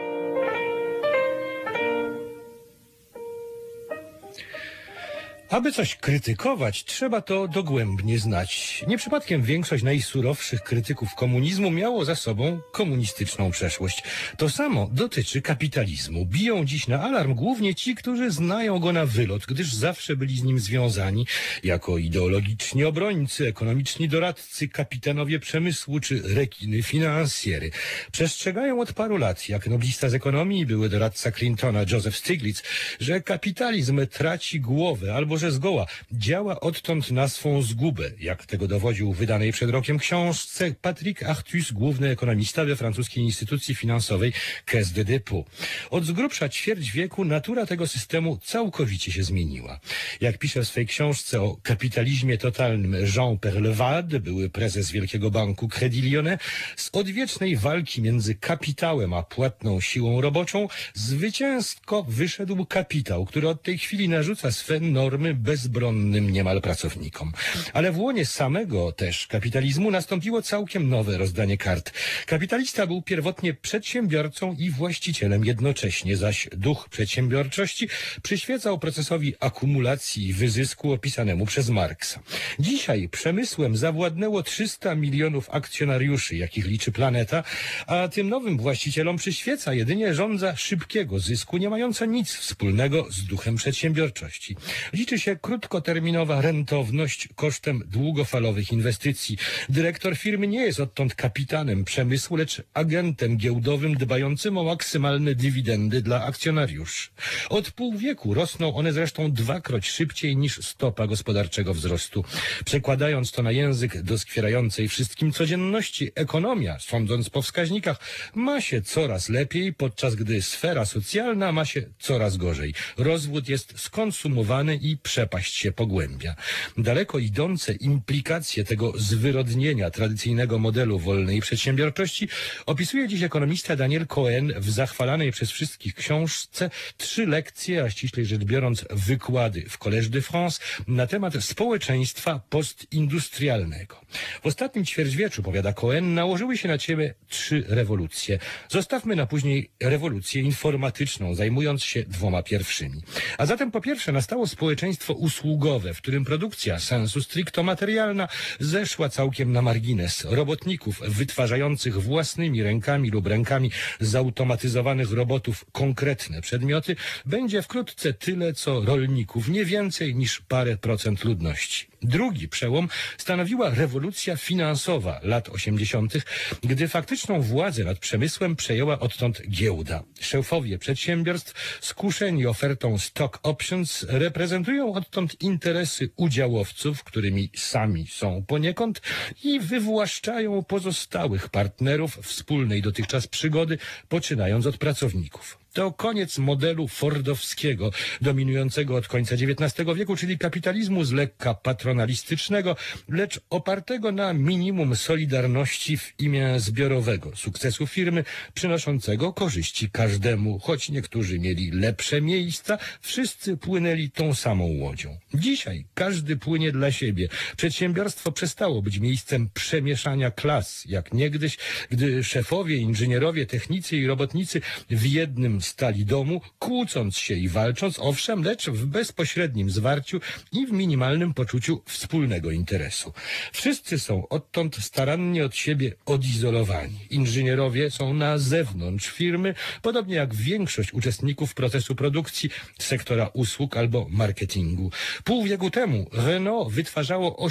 Aby coś krytykować, trzeba to dogłębnie znać. Nie przypadkiem większość najsurowszych krytyków komunizmu miało za sobą komunistyczną przeszłość. To samo dotyczy kapitalizmu. Biją dziś na alarm głównie ci, którzy znają go na wylot, gdyż zawsze byli z nim związani jako ideologiczni obrońcy, ekonomiczni doradcy, kapitanowie przemysłu czy rekiny finansjery. Przestrzegają od paru lat, jak noblista z ekonomii, były doradca Clintona Joseph Stiglitz, że kapitalizm traci głowę albo że zgoła działa odtąd na swą zgubę, jak tego dowodził w wydanej przed rokiem książce Patrick Artus, główny ekonomista we francuskiej instytucji finansowej Caisse de dépôt. Od z grubsza ćwierć wieku natura tego systemu całkowicie się zmieniła. Jak pisze w swej książce o kapitalizmie totalnym Jean Perlevade, były prezes Wielkiego Banku Crédit Lyonnais, z odwiecznej walki między kapitałem a płatną siłą roboczą zwycięsko wyszedł kapitał, który od tej chwili narzuca swe normy bezbronnym niemal pracownikom. Ale w łonie samego też kapitalizmu nastąpiło całkiem nowe rozdanie kart. Kapitalista był pierwotnie przedsiębiorcą i właścicielem jednocześnie, zaś duch przedsiębiorczości przyświecał procesowi akumulacji i wyzysku opisanemu przez Marksa. Dzisiaj przemysłem zawładnęło 300 milionów akcjonariuszy, jakich liczy planeta, a tym nowym właścicielom przyświeca jedynie żądza szybkiego zysku, nie mająca nic wspólnego z duchem przedsiębiorczości. Liczy się krótkoterminowa rentowność kosztem długofalowych inwestycji. Dyrektor firmy nie jest odtąd kapitanem przemysłu, lecz agentem giełdowym dbającym o maksymalne dywidendy dla akcjonariuszy. Od pół wieku rosną one zresztą dwakroć szybciej niż stopa gospodarczego wzrostu. Przekładając to na język doskwierającej wszystkim codzienności, ekonomia, sądząc po wskaźnikach, ma się coraz lepiej, podczas gdy sfera socjalna ma się coraz gorzej. Rozwód jest skonsumowany i przepaść się pogłębia. Daleko idące implikacje tego zwyrodnienia tradycyjnego modelu wolnej przedsiębiorczości opisuje dziś ekonomista Daniel Cohen w zachwalanej przez wszystkich książce 3 lekcje, a ściślej rzecz biorąc wykłady w Collège de France na temat społeczeństwa postindustrialnego. W ostatnim ćwierćwieczu, powiada Cohen, nałożyły się na ciebie 3 rewolucje. Zostawmy na później rewolucję informatyczną, zajmując się 2 pierwszymi. A zatem po pierwsze nastało społeczeństwo usługowe, w którym produkcja sensu stricto materialna zeszła całkiem na margines. Robotników wytwarzających własnymi rękami lub rękami zautomatyzowanych robotów konkretne przedmioty będzie wkrótce tyle, co rolników, nie więcej niż parę procent ludności. Drugi przełom stanowiła rewolucja finansowa lat 80., gdy faktyczną władzę nad przemysłem przejęła odtąd giełda. Szefowie przedsiębiorstw, skuszeni ofertą stock options, reprezentują odtąd interesy udziałowców, którymi sami są poniekąd, i wywłaszczają pozostałych partnerów wspólnej dotychczas przygody, poczynając od pracowników. To koniec modelu fordowskiego, dominującego od końca XIX wieku, czyli kapitalizmu z lekka patronalistycznego, lecz opartego na minimum solidarności w imię zbiorowego sukcesu firmy, przynoszącego korzyści każdemu. Choć niektórzy mieli lepsze miejsca, wszyscy płynęli tą samą łodzią. Dzisiaj każdy płynie dla siebie. Przedsiębiorstwo przestało być miejscem przemieszania klas, jak niegdyś, gdy szefowie, inżynierowie, technicy i robotnicy w jednym stali domu, kłócąc się i walcząc, owszem, lecz w bezpośrednim zwarciu i w minimalnym poczuciu wspólnego interesu. Wszyscy są odtąd starannie od siebie odizolowani. Inżynierowie są na zewnątrz firmy, podobnie jak większość uczestników procesu produkcji, sektora usług albo marketingu. Pół wieku temu Renault wytwarzało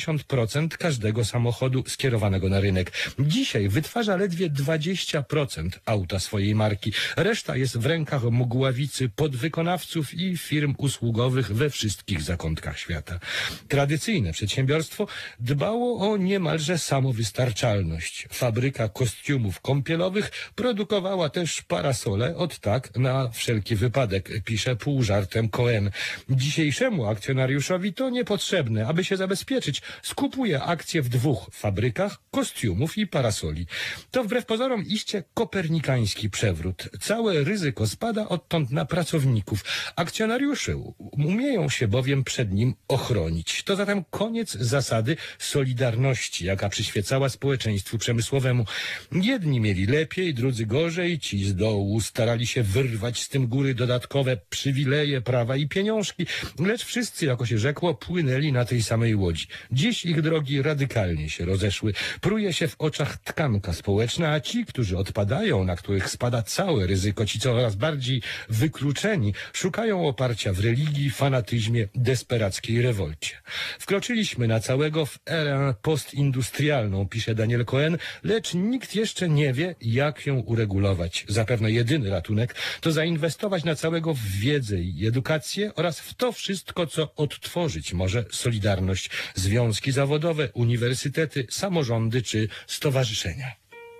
80% każdego samochodu skierowanego na rynek. Dzisiaj wytwarza ledwie 20% auta swojej marki. Reszta jest w rękach mgławicy podwykonawców i firm usługowych we wszystkich zakątkach świata. Tradycyjne przedsiębiorstwo dbało o niemalże samowystarczalność. Fabryka kostiumów kąpielowych produkowała też parasole od tak na wszelki wypadek, pisze pół żartem Cohen. Dzisiejszemu akcjonariuszowi to niepotrzebne. Aby się zabezpieczyć, skupuje akcje w 2 fabrykach kostiumów i parasoli. To wbrew pozorom iście kopernikański przewrót. Całe ryzyko spada odtąd na pracowników. Akcjonariusze umieją się bowiem przed nim ochronić. To zatem koniec zasady solidarności, jaka przyświecała społeczeństwu przemysłowemu. Jedni mieli lepiej, drudzy gorzej, ci z dołu starali się wyrwać z tym góry dodatkowe przywileje, prawa i pieniążki, lecz wszyscy, jako się rzekło, płynęli na tej samej łodzi. Dziś ich drogi radykalnie się rozeszły. Pruje się w oczach tkanka społeczna, a ci, którzy odpadają, na których spada całe ryzyko, ci coraz bardziej wykluczeni, szukają oparcia w religii, fanatyzmie, desperackiej rewolcie. Wkroczyliśmy na całego w erę postindustrialną, pisze Daniel Cohen, lecz nikt jeszcze nie wie, jak ją uregulować. Zapewne jedyny ratunek to zainwestować na całego w wiedzę i edukację oraz w to wszystko, co odtworzyć może Solidarność, związki zawodowe, uniwersytety, samorządy czy stowarzyszenia.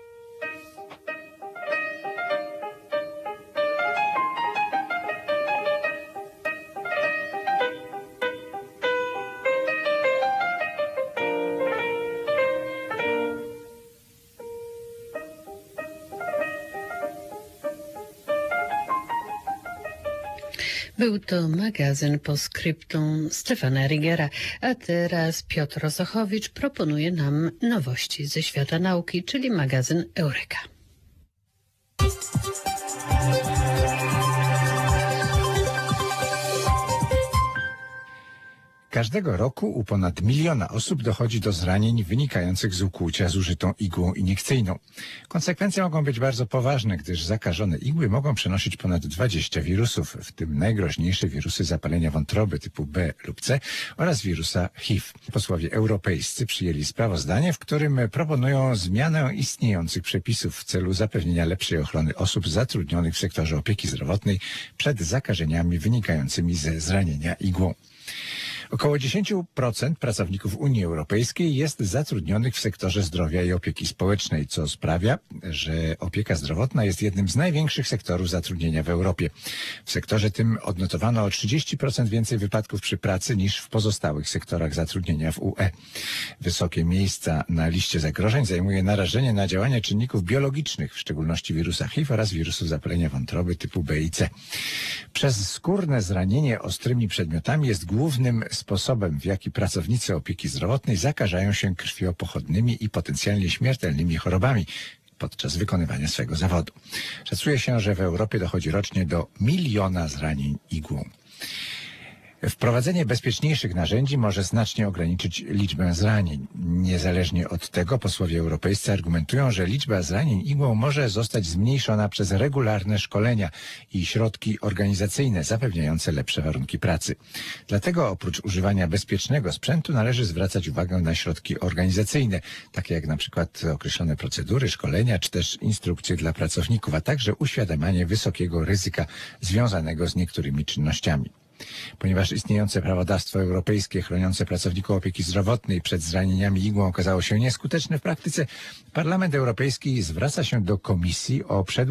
Był to magazyn Postscriptum Stefana Rigera, a teraz Piotr Osochowicz proponuje nam nowości ze świata nauki, czyli magazyn Eureka. Każdego roku u ponad 1 miliona osób dochodzi do zranień wynikających z ukłucia zużytą igłą iniekcyjną. Konsekwencje mogą być bardzo poważne, gdyż zakażone igły mogą przenosić ponad 20 wirusów, w tym najgroźniejsze wirusy zapalenia wątroby typu B lub C oraz wirusa HIV. Posłowie europejscy przyjęli sprawozdanie, w którym proponują zmianę istniejących przepisów w celu zapewnienia lepszej ochrony osób zatrudnionych w sektorze opieki zdrowotnej przed zakażeniami wynikającymi ze zranienia igłą. Około 10% pracowników Unii Europejskiej jest zatrudnionych w sektorze zdrowia i opieki społecznej, co sprawia, że opieka zdrowotna jest jednym z największych sektorów zatrudnienia w Europie. W sektorze tym odnotowano o 30% więcej wypadków przy pracy niż w pozostałych sektorach zatrudnienia w UE. Wysokie miejsca na liście zagrożeń zajmuje narażenie na działania czynników biologicznych, w szczególności wirusa HIV oraz wirusów zapalenia wątroby typu B i C. Przez skórne zranienie ostrymi przedmiotami jest głównym sposobem, w jaki pracownicy opieki zdrowotnej zakażają się krwiopochodnymi i potencjalnie śmiertelnymi chorobami podczas wykonywania swego zawodu. Szacuje się, że w Europie dochodzi rocznie do 1 miliona zranień igłą. Wprowadzenie bezpieczniejszych narzędzi może znacznie ograniczyć liczbę zranień. Niezależnie od tego posłowie europejscy argumentują, że liczba zranień igłą może zostać zmniejszona przez regularne szkolenia i środki organizacyjne zapewniające lepsze warunki pracy. Dlatego oprócz używania bezpiecznego sprzętu należy zwracać uwagę na środki organizacyjne, takie jak na przykład określone procedury, szkolenia czy też instrukcje dla pracowników, a także uświadamianie wysokiego ryzyka związanego z niektórymi czynnościami. Ponieważ istniejące prawodawstwo europejskie chroniące pracowników opieki zdrowotnej przed zranieniami igłą okazało się nieskuteczne w praktyce, Parlament Europejski zwraca się do Komisji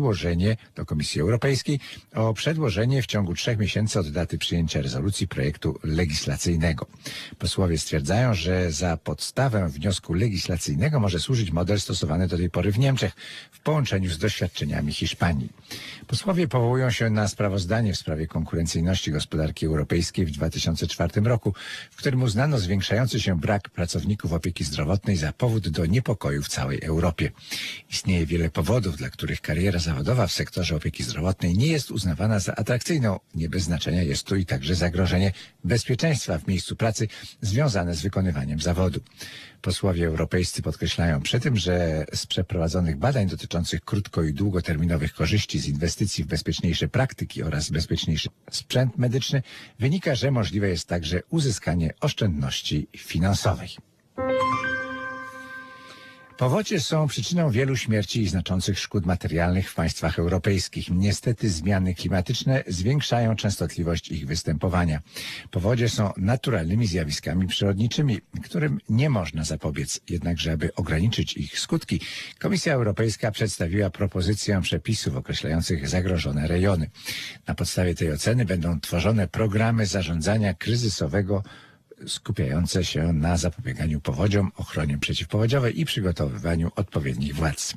Europejskiej o przedłożenie w ciągu 3 miesięcy od daty przyjęcia rezolucji projektu legislacyjnego. Posłowie stwierdzają, że za podstawę wniosku legislacyjnego może służyć model stosowany do tej pory w Niemczech w połączeniu z doświadczeniami Hiszpanii. Posłowie powołują się na sprawozdanie w sprawie konkurencyjności gospodarki europejskiej w 2004 roku, w którym uznano zwiększający się brak pracowników opieki zdrowotnej za powód do niepokoju w całej Europie. Istnieje wiele powodów, dla których kariera zawodowa w sektorze opieki zdrowotnej nie jest uznawana za atrakcyjną. Nie bez znaczenia jest tu i także zagrożenie bezpieczeństwa w miejscu pracy związane z wykonywaniem zawodu. Posłowie europejscy podkreślają przy tym, że z przeprowadzonych badań dotyczących krótko- i długoterminowych korzyści z inwestycji w bezpieczniejsze praktyki oraz bezpieczniejszy sprzęt medyczny wynika, że możliwe jest także uzyskanie oszczędności finansowej. Powodzie są przyczyną wielu śmierci i znaczących szkód materialnych w państwach europejskich. Niestety zmiany klimatyczne zwiększają częstotliwość ich występowania. Powodzie są naturalnymi zjawiskami przyrodniczymi, którym nie można zapobiec. Jednakże, aby ograniczyć ich skutki, Komisja Europejska przedstawiła propozycję przepisów określających zagrożone rejony. Na podstawie tej oceny będą tworzone programy zarządzania kryzysowego skupiające się na zapobieganiu powodziom, ochronie przeciwpowodziowej i przygotowywaniu odpowiednich władz.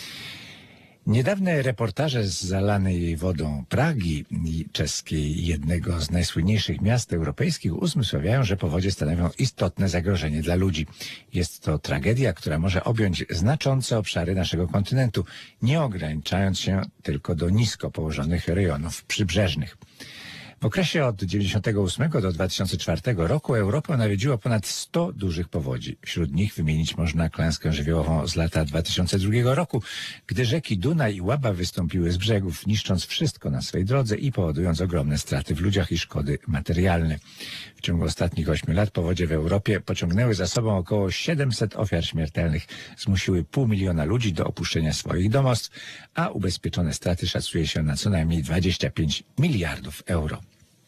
Niedawne reportaże z zalanej wodą Pragi czeskiej, jednego z najsłynniejszych miast europejskich, uzmysławiają, że powodzie stanowią istotne zagrożenie dla ludzi. Jest to tragedia, która może objąć znaczące obszary naszego kontynentu, nie ograniczając się tylko do nisko położonych rejonów przybrzeżnych. W okresie od 1998 do 2004 roku Europę nawiedziło ponad 100 dużych powodzi. Wśród nich wymienić można klęskę żywiołową z lata 2002 roku, gdy rzeki Dunaj i Łaba wystąpiły z brzegów, niszcząc wszystko na swej drodze i powodując ogromne straty w ludziach i szkody materialne. W ciągu ostatnich 8 lat powodzie w Europie pociągnęły za sobą około 700 ofiar śmiertelnych, zmusiły 500 000 ludzi do opuszczenia swoich domostw, a ubezpieczone straty szacuje się na co najmniej 25 miliardów euro.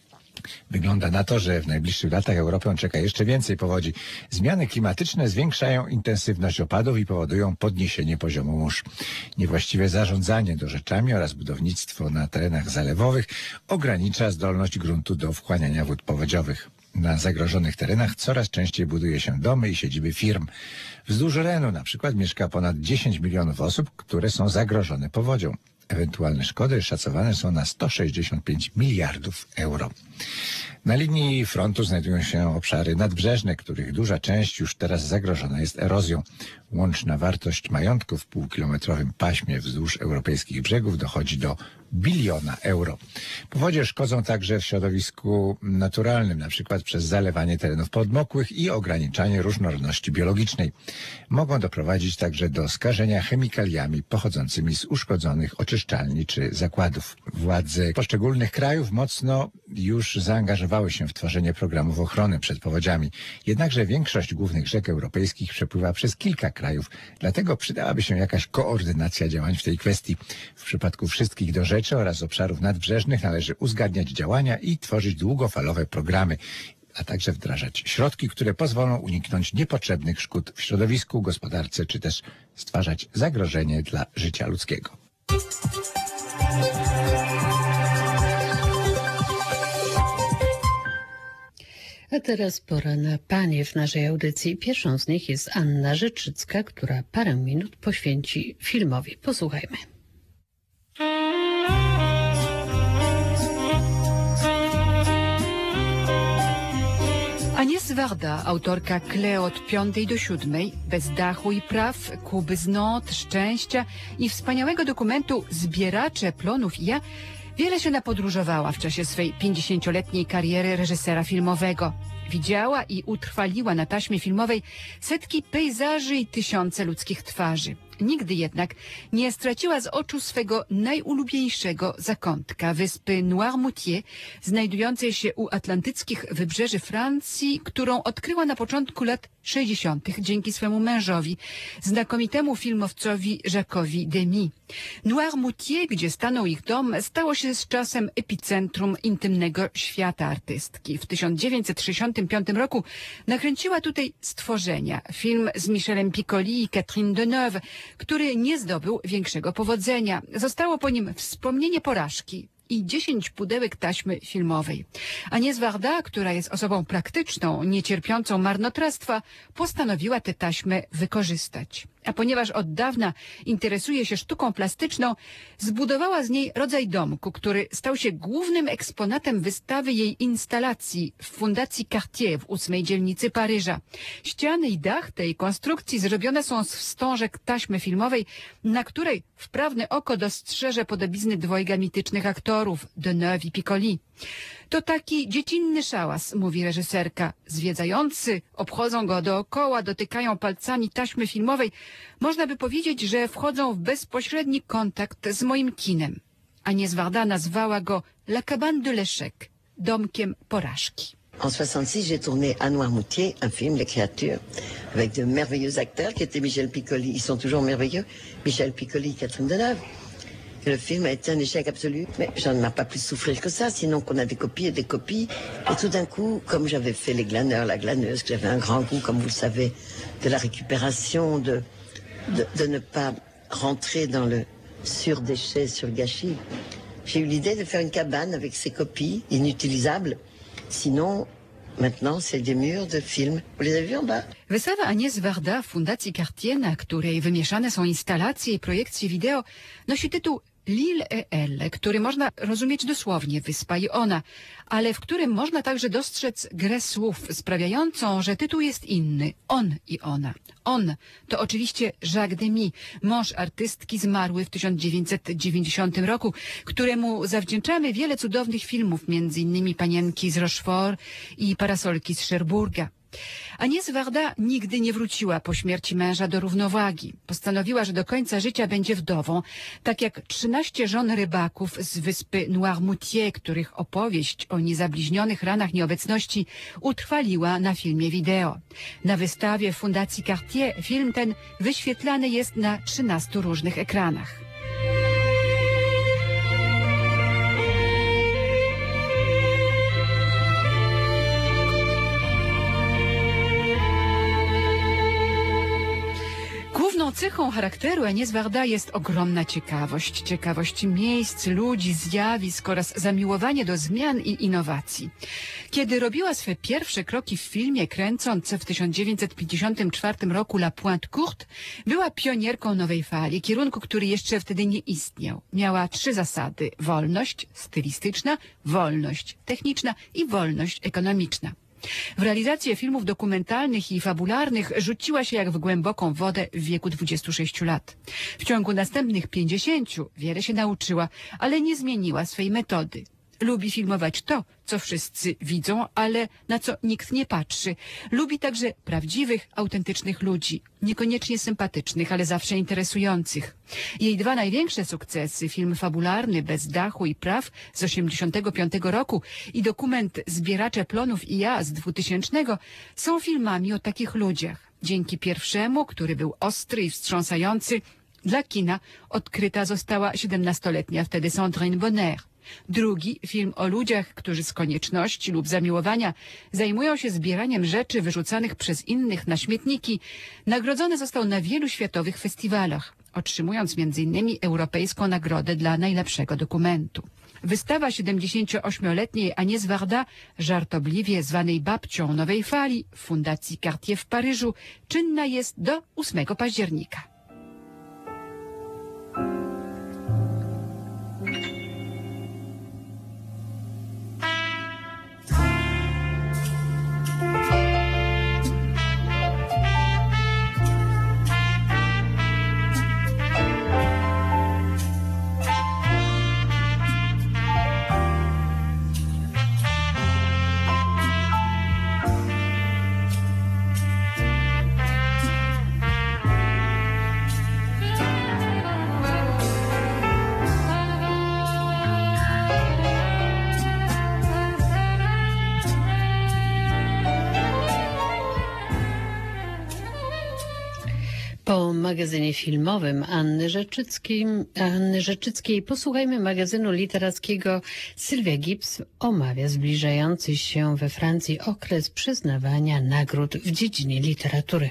Wygląda na to, że w najbliższych latach Europę czeka jeszcze więcej powodzi. Zmiany klimatyczne zwiększają intensywność opadów i powodują podniesienie poziomu mórz. Niewłaściwe zarządzanie dorzeczami oraz budownictwo na terenach zalewowych ogranicza zdolność gruntu do wchłaniania wód powodziowych. Na zagrożonych terenach coraz częściej buduje się domy i siedziby firm. Wzdłuż Renu na przykład mieszka ponad 10 milionów osób, które są zagrożone powodzią. Ewentualne szkody szacowane są na 165 miliardów euro. Na linii frontu znajdują się obszary nadbrzeżne, których duża część już teraz zagrożona jest erozją. Łączna wartość majątku w półkilometrowym paśmie wzdłuż europejskich brzegów dochodzi do 1 biliona euro. Powodzie szkodzą także w środowisku naturalnym, na przykład przez zalewanie terenów podmokłych i ograniczanie różnorodności biologicznej. Mogą doprowadzić także do skażenia chemikaliami pochodzącymi z uszkodzonych oczyszczalni czy zakładów. Władze poszczególnych krajów mocno już zaangażowały się w tworzenie programów ochrony przed powodziami. Jednakże większość głównych rzek europejskich przepływa przez kilka krajów, dlatego przydałaby się jakaś koordynacja działań w tej kwestii. W przypadku wszystkich dorzeczy oraz obszarów nadbrzeżnych należy uzgadniać działania i tworzyć długofalowe programy, a także wdrażać środki, które pozwolą uniknąć niepotrzebnych szkód w środowisku, gospodarce, czy też stwarzać zagrożenie dla życia ludzkiego. A teraz pora na panie w naszej audycji. Pierwszą z nich jest Anna Rzeczycka, która parę minut poświęci filmowi. Posłuchajmy. Agnieszka Varda, autorka Kle od 5 do 7, Bez dachu i praw, Kuby z not, Szczęścia i wspaniałego dokumentu Zbieracze plonów i ja, wiele się napodróżowała w czasie swej 50-letniej kariery reżysera filmowego. Widziała i utrwaliła na taśmie filmowej setki pejzaży i tysiące ludzkich twarzy. Nigdy jednak nie straciła z oczu swego najulubieńszego zakątka, wyspy Noirmoutier, znajdującej się u atlantyckich wybrzeży Francji, którą odkryła na początku lat 60. dzięki swemu mężowi, znakomitemu filmowcowi Jacquesowi Demy. Noirmoutier, gdzie stanął ich dom, stało się z czasem epicentrum intymnego świata artystki. W 1965 roku nakręciła tutaj Stworzenia, film z Michelem Piccoli i Catherine Deneuve, który nie zdobył większego powodzenia. Zostało po nim wspomnienie porażki i 10 pudełek taśmy filmowej. Agnieszka Varda, która jest osobą praktyczną, niecierpiącą marnotrawstwa, postanowiła tę taśmę wykorzystać. A ponieważ od dawna interesuje się sztuką plastyczną, zbudowała z niej rodzaj domku, który stał się głównym eksponatem wystawy jej instalacji w Fundacji Cartier w 8 dzielnicy Paryża. Ściany i dach tej konstrukcji zrobione są z wstążek taśmy filmowej, na której wprawne oko dostrzeże podobizny dwojga mitycznych aktorów, Deneuve i Piccoli. To taki dziecinny szałas, mówi reżyserka. Zwiedzający obchodzą go dookoła, dotykają palcami taśmy filmowej. Można by powiedzieć, że wchodzą w bezpośredni kontakt z moim kinem. Agnieszka Varda nazwała go La Cabane de l'échec, domkiem porażki. En 66, j'ai tourné à Noirmoutier un film, Les Créatures, avec de merveilleux acteurs qui étaient Michel Piccoli. Ils sont toujours merveilleux. Michel Piccoli, Catherine Deneuve. Et le film a été un échec absolu. Mais j'en ai pas plus souffrir que ça, sinon qu'on a des copies et des copies. Et tout d'un coup, comme j'avais fait Les Glaneurs, La Glaneuse, que j'avais un grand goût, comme vous le savez, de la récupération, de ne pas rentrer dans le surdéchet, surgâchis, j'ai eu l'idée de faire une cabane avec ces copies inutilisables. Sinon, maintenant, c'est des murs de films. Vous les avez vus en bas? Wystawa Agnès Varda w Fundacji Cartier, na której wymieszane są instalacje i projekcje wideo, nosi tytuł L'île et elle, który można rozumieć dosłownie, wyspa i ona, ale w którym można także dostrzec grę słów sprawiającą, że tytuł jest inny. On i ona. On to oczywiście Jacques Demy, mąż artystki zmarły w 1990 roku, któremu zawdzięczamy wiele cudownych filmów, między innymi Panienki z Rochefort i Parasolki z Cherbourga. Agnès Varda nigdy nie wróciła po śmierci męża do równowagi. Postanowiła, że do końca życia będzie wdową, tak jak 13 żon rybaków z wyspy Noirmoutier, których opowieść o niezabliźnionych ranach nieobecności utrwaliła na filmie wideo. Na wystawie Fundacji Cartier film ten wyświetlany jest na 13 różnych ekranach. Główną cechą charakteru Agnès Varda jest ogromna ciekawość. Ciekawość miejsc, ludzi, zjawisk oraz zamiłowanie do zmian i innowacji. Kiedy robiła swe pierwsze kroki w filmie, kręcąc w 1954 roku La Pointe Courte, była pionierką nowej fali, kierunku, który jeszcze wtedy nie istniał. Miała 3 zasady: wolność stylistyczna, wolność techniczna i wolność ekonomiczna. W realizację filmów dokumentalnych i fabularnych rzuciła się jak w głęboką wodę w wieku 26 lat. W ciągu następnych 50 wiele się nauczyła, ale nie zmieniła swej metody. Lubi filmować to, co wszyscy widzą, ale na co nikt nie patrzy. Lubi także prawdziwych, autentycznych ludzi, niekoniecznie sympatycznych, ale zawsze interesujących. Jej 2 największe sukcesy, film fabularny Bez dachu i praw z 1985 roku i dokument Zbieracze plonów i ja z 2000, są filmami o takich ludziach. Dzięki pierwszemu, który był ostry i wstrząsający, dla kina odkryta została 17-letnia wtedy Sandrine Bonnaire. Drugi, film o ludziach, którzy z konieczności lub zamiłowania zajmują się zbieraniem rzeczy wyrzucanych przez innych na śmietniki, nagrodzony został na wielu światowych festiwalach, otrzymując m.in. Europejską Nagrodę dla najlepszego dokumentu. Wystawa 78-letniej Agnès Varda, żartobliwie zwanej babcią nowej fali, w Fundacji Cartier w Paryżu, czynna jest do 8 października. Po magazynie filmowym Anny Rzeczyckiej posłuchajmy magazynu literackiego. Sylwia Gibbs omawia zbliżający się we Francji okres przyznawania nagród w dziedzinie literatury.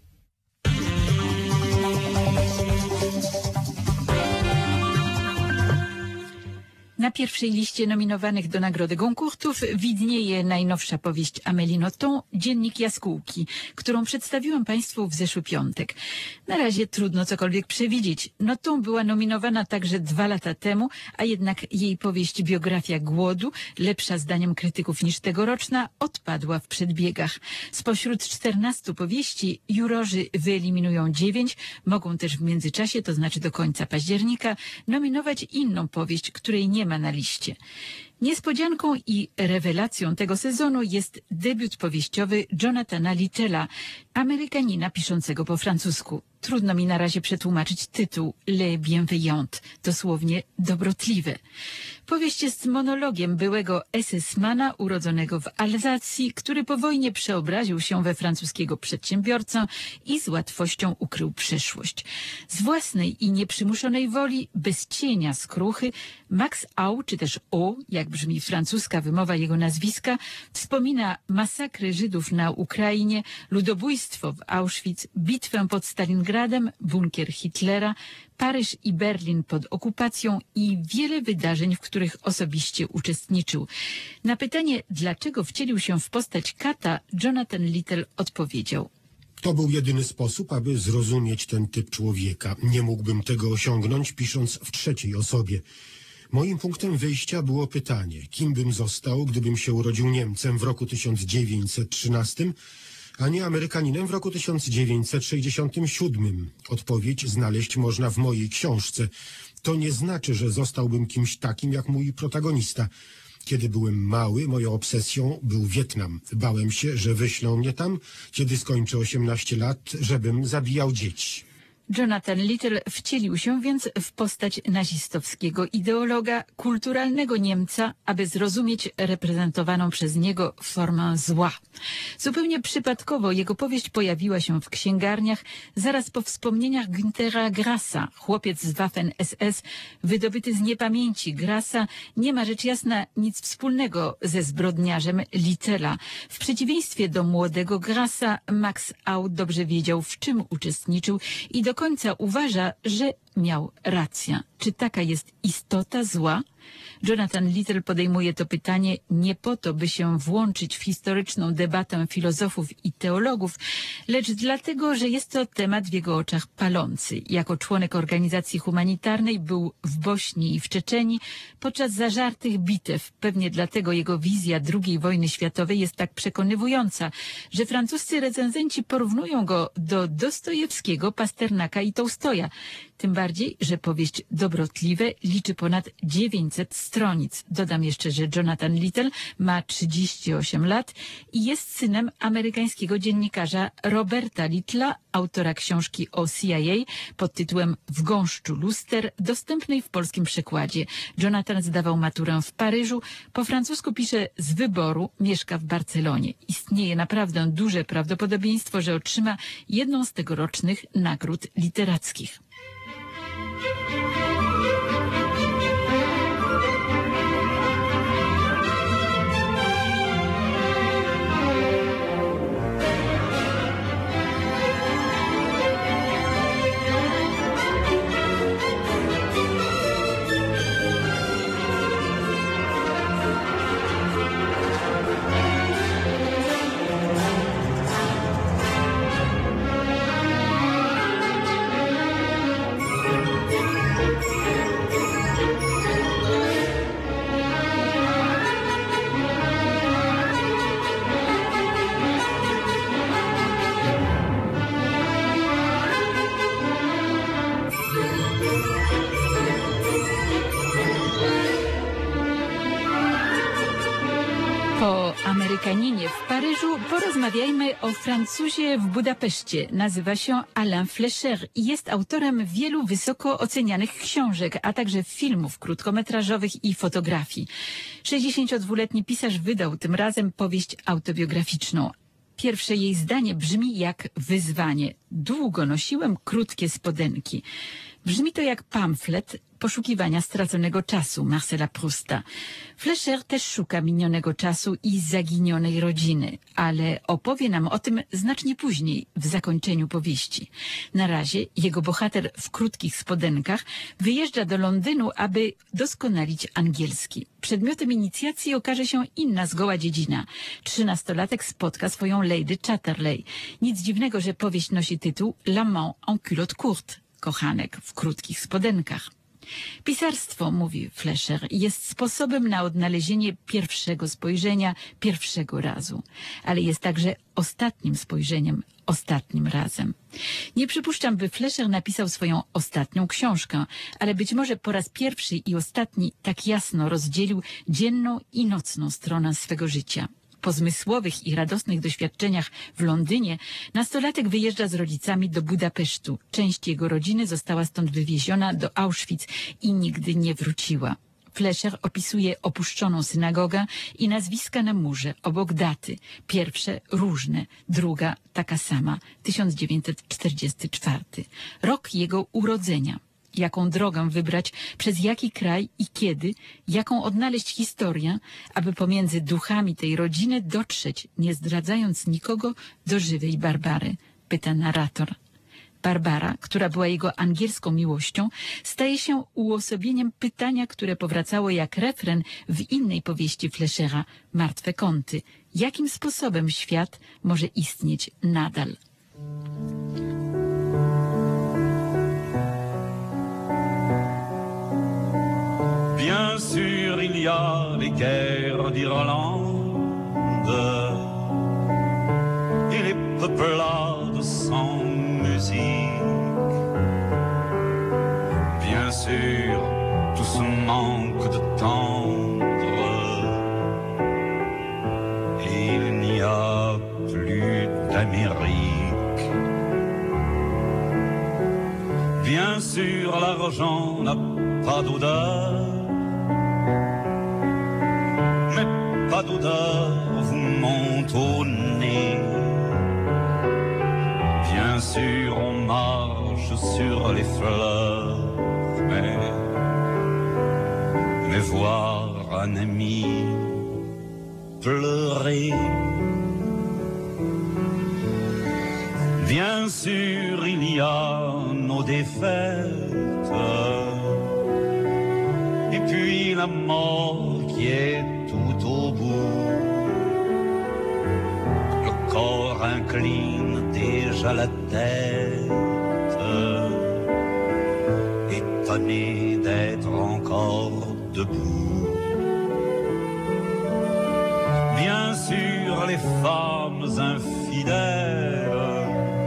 Na pierwszej liście nominowanych do Nagrody Goncourtów widnieje najnowsza powieść Amélie Nothomb, Dziennik Jaskółki, którą przedstawiłam Państwu w zeszły piątek. Na razie trudno cokolwiek przewidzieć. Nothomb była nominowana także 2 lata temu, a jednak jej powieść Biografia głodu, lepsza zdaniem krytyków niż tegoroczna, odpadła w przedbiegach. Spośród 14 powieści jurorzy wyeliminują 9, mogą też w międzyczasie, to znaczy do końca października, nominować inną powieść, której nie ma na liście. Niespodzianką i rewelacją tego sezonu jest debiut powieściowy Jonathana Littella, Amerykanina piszącego po francusku. Trudno mi na razie przetłumaczyć tytuł Les Bienveillantes, dosłownie dobrotliwe. Powieść jest monologiem byłego SS-mana urodzonego w Alzacji, który po wojnie przeobraził się we francuskiego przedsiębiorcę i z łatwością ukrył przeszłość. Z własnej i nieprzymuszonej woli, bez cienia skruchy, Max Au, czy też O, jak brzmi francuska wymowa jego nazwiska, wspomina masakry Żydów na Ukrainie, ludobójstwo w Auschwitz, bitwę pod Stalingradem, bunkier Hitlera, Paryż i Berlin pod okupacją i wiele wydarzeń, w których osobiście uczestniczył. Na pytanie, dlaczego wcielił się w postać kata, Jonathan Littell odpowiedział: To był jedyny sposób, aby zrozumieć ten typ człowieka. Nie mógłbym tego osiągnąć, pisząc w trzeciej osobie. Moim punktem wyjścia było pytanie, kim bym został, gdybym się urodził Niemcem w roku 1913, a nie Amerykaninem w roku 1967. Odpowiedź znaleźć można w mojej książce. To nie znaczy, że zostałbym kimś takim jak mój protagonista. Kiedy byłem mały, moją obsesją był Wietnam. Bałem się, że wyślą mnie tam, kiedy skończę 18 lat, żebym zabijał dzieci. Jonathan Littell wcielił się więc w postać nazistowskiego ideologa, kulturalnego Niemca, aby zrozumieć reprezentowaną przez niego formę zła. Zupełnie przypadkowo jego powieść pojawiła się w księgarniach zaraz po wspomnieniach Günthera Grassa. Chłopiec z Waffen-SS, wydobyty z niepamięci Grassa, nie ma rzecz jasna nic wspólnego ze zbrodniarzem Littella. W przeciwieństwie do młodego Grassa, Max Au dobrze wiedział, w czym uczestniczył i do końca uważa, że miał rację. Czy taka jest istota zła? Jonathan Littell podejmuje to pytanie nie po to, by się włączyć w historyczną debatę filozofów i teologów, lecz dlatego, że jest to temat w jego oczach palący. Jako członek organizacji humanitarnej był w Bośni i w Czeczenii podczas zażartych bitew. Pewnie dlatego jego wizja II wojny światowej jest tak przekonywująca, że francuscy recenzenci porównują go do Dostojewskiego, Pasternaka i Tołstoja. Tym bardziej, że powieść Dobrotliwe liczy ponad 900 stronic. Dodam jeszcze, że Jonathan Littell ma 38 lat i jest synem amerykańskiego dziennikarza Roberta Littla, autora książki o CIA pod tytułem W gąszczu luster, dostępnej w polskim przekładzie. Jonathan zdawał maturę w Paryżu, po francusku pisze z wyboru, mieszka w Barcelonie. Istnieje naprawdę duże prawdopodobieństwo, że otrzyma jedną z tegorocznych nagród literackich. Po Amerykaninie w Paryżu porozmawiajmy o Francuzie w Budapeszcie. Nazywa się Alain Fleischer i jest autorem wielu wysoko ocenianych książek, a także filmów krótkometrażowych i fotografii. 62-letni pisarz wydał tym razem powieść autobiograficzną. Pierwsze jej zdanie brzmi jak wyzwanie. Długo nosiłem krótkie spodenki. Brzmi to jak pamflet poszukiwania straconego czasu Marcela Prousta. Fleischer też szuka minionego czasu i zaginionej rodziny, ale opowie nam o tym znacznie później, w zakończeniu powieści. Na razie jego bohater w krótkich spodenkach wyjeżdża do Londynu, aby doskonalić angielski. Przedmiotem inicjacji okaże się inna zgoła dziedzina. 13-latek spotka swoją Lady Chatterley. Nic dziwnego, że powieść nosi tytuł L'amant en culotte courte, kochanek w krótkich spodenkach. Pisarstwo, mówi Fleischer, jest sposobem na odnalezienie pierwszego spojrzenia, pierwszego razu, ale jest także ostatnim spojrzeniem, ostatnim razem. Nie przypuszczam, by Fleischer napisał swoją ostatnią książkę, ale być może po raz pierwszy i ostatni tak jasno rozdzielił dzienną i nocną stronę swego życia. Po zmysłowych i radosnych doświadczeniach w Londynie nastolatek wyjeżdża z rodzicami do Budapesztu. Część jego rodziny została stąd wywieziona do Auschwitz i nigdy nie wróciła. Flescher opisuje opuszczoną synagogę i nazwiska na murze, obok daty. Pierwsze różne, druga taka sama, 1944. Rok jego urodzenia. Jaką drogę wybrać, przez jaki kraj i kiedy, jaką odnaleźć historię, aby pomiędzy duchami tej rodziny dotrzeć, nie zdradzając nikogo, do żywej Barbary, pyta narrator. Barbara, która była jego angielską miłością, staje się uosobieniem pytania, które powracało jak refren w innej powieści Fleschera, Martwe kąty. Jakim sposobem świat może istnieć nadal? Bien sûr, il y a les guerres d'Irlande et les peuplades sans musique. Bien sûr, tout ce manque de tendre et il n'y a plus d'Amérique. Bien sûr, l'argent n'a pas d'odeur, mais pas d'odeur vous monte au nez. Bien sûr, on marche sur les fleurs, mais voir un ami pleurer. Bien sûr, il y a nos défaites, et puis la mort qui est tout au bout. Le corps incline déjà la tête, étonné d'être encore debout. Bien sûr, les femmes infidèles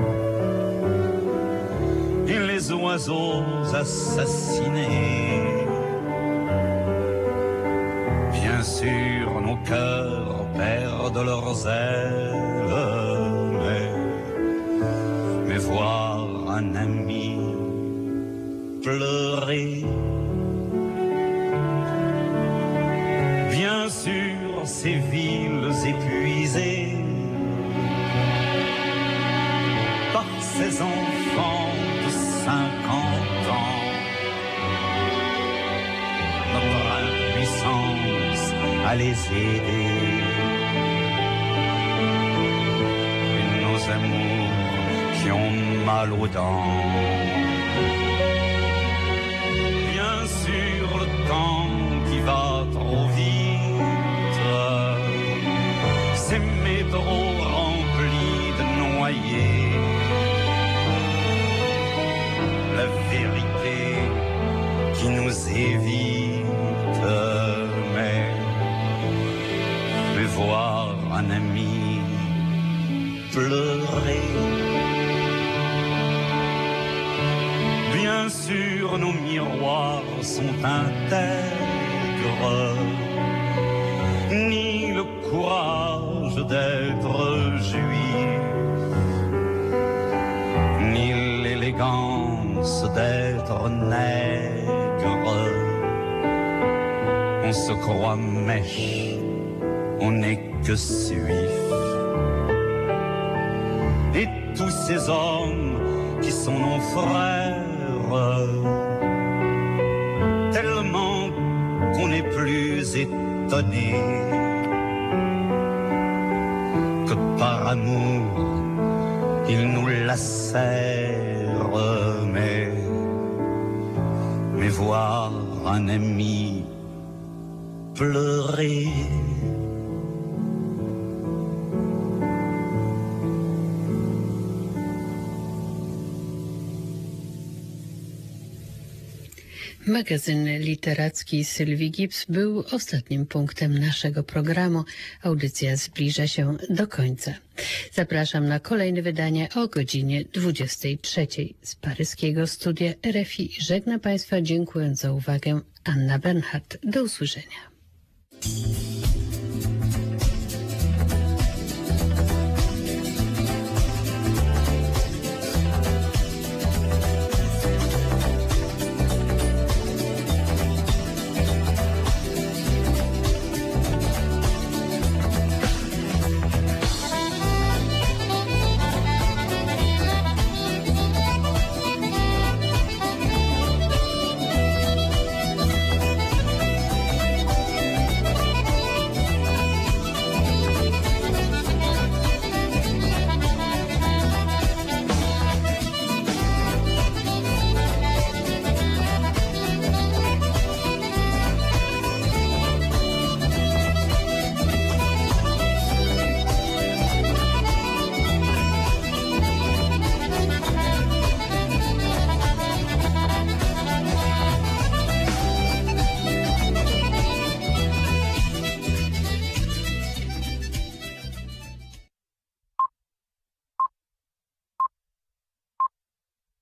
et les oiseaux assassinés. Bien sûr, nos cœurs perdent leurs ailes, mais voir un ami pleurer. Bien sûr, ces villes épuisées par ces enfants de 50 ans, notre impuissance à les aider, et nos amours qui ont mal aux dents. Bien sûr, le temps qui va trop vite, ces métros remplis de noyés, la vérité qui nous évite, mais voir un ami pleurer. Bien sûr, nos miroirs sont intègres, ni le courage d'être juif, ni l'élégance d'être nègre. On se croit mèche, on n'est que suif. Et tous ces hommes qui sont nos frères, tellement qu'on n'est plus étonné que par amour ils nous lacèrent, mais voir un ami pleurer. Magazyn literacki Sylwii Gibbs był ostatnim punktem naszego programu. Audycja zbliża się do końca. Zapraszam na kolejne wydanie o godzinie 23. Z paryskiego studia RFI żegna Państwa, dziękując za uwagę, Anna Bernhardt. Do usłyszenia.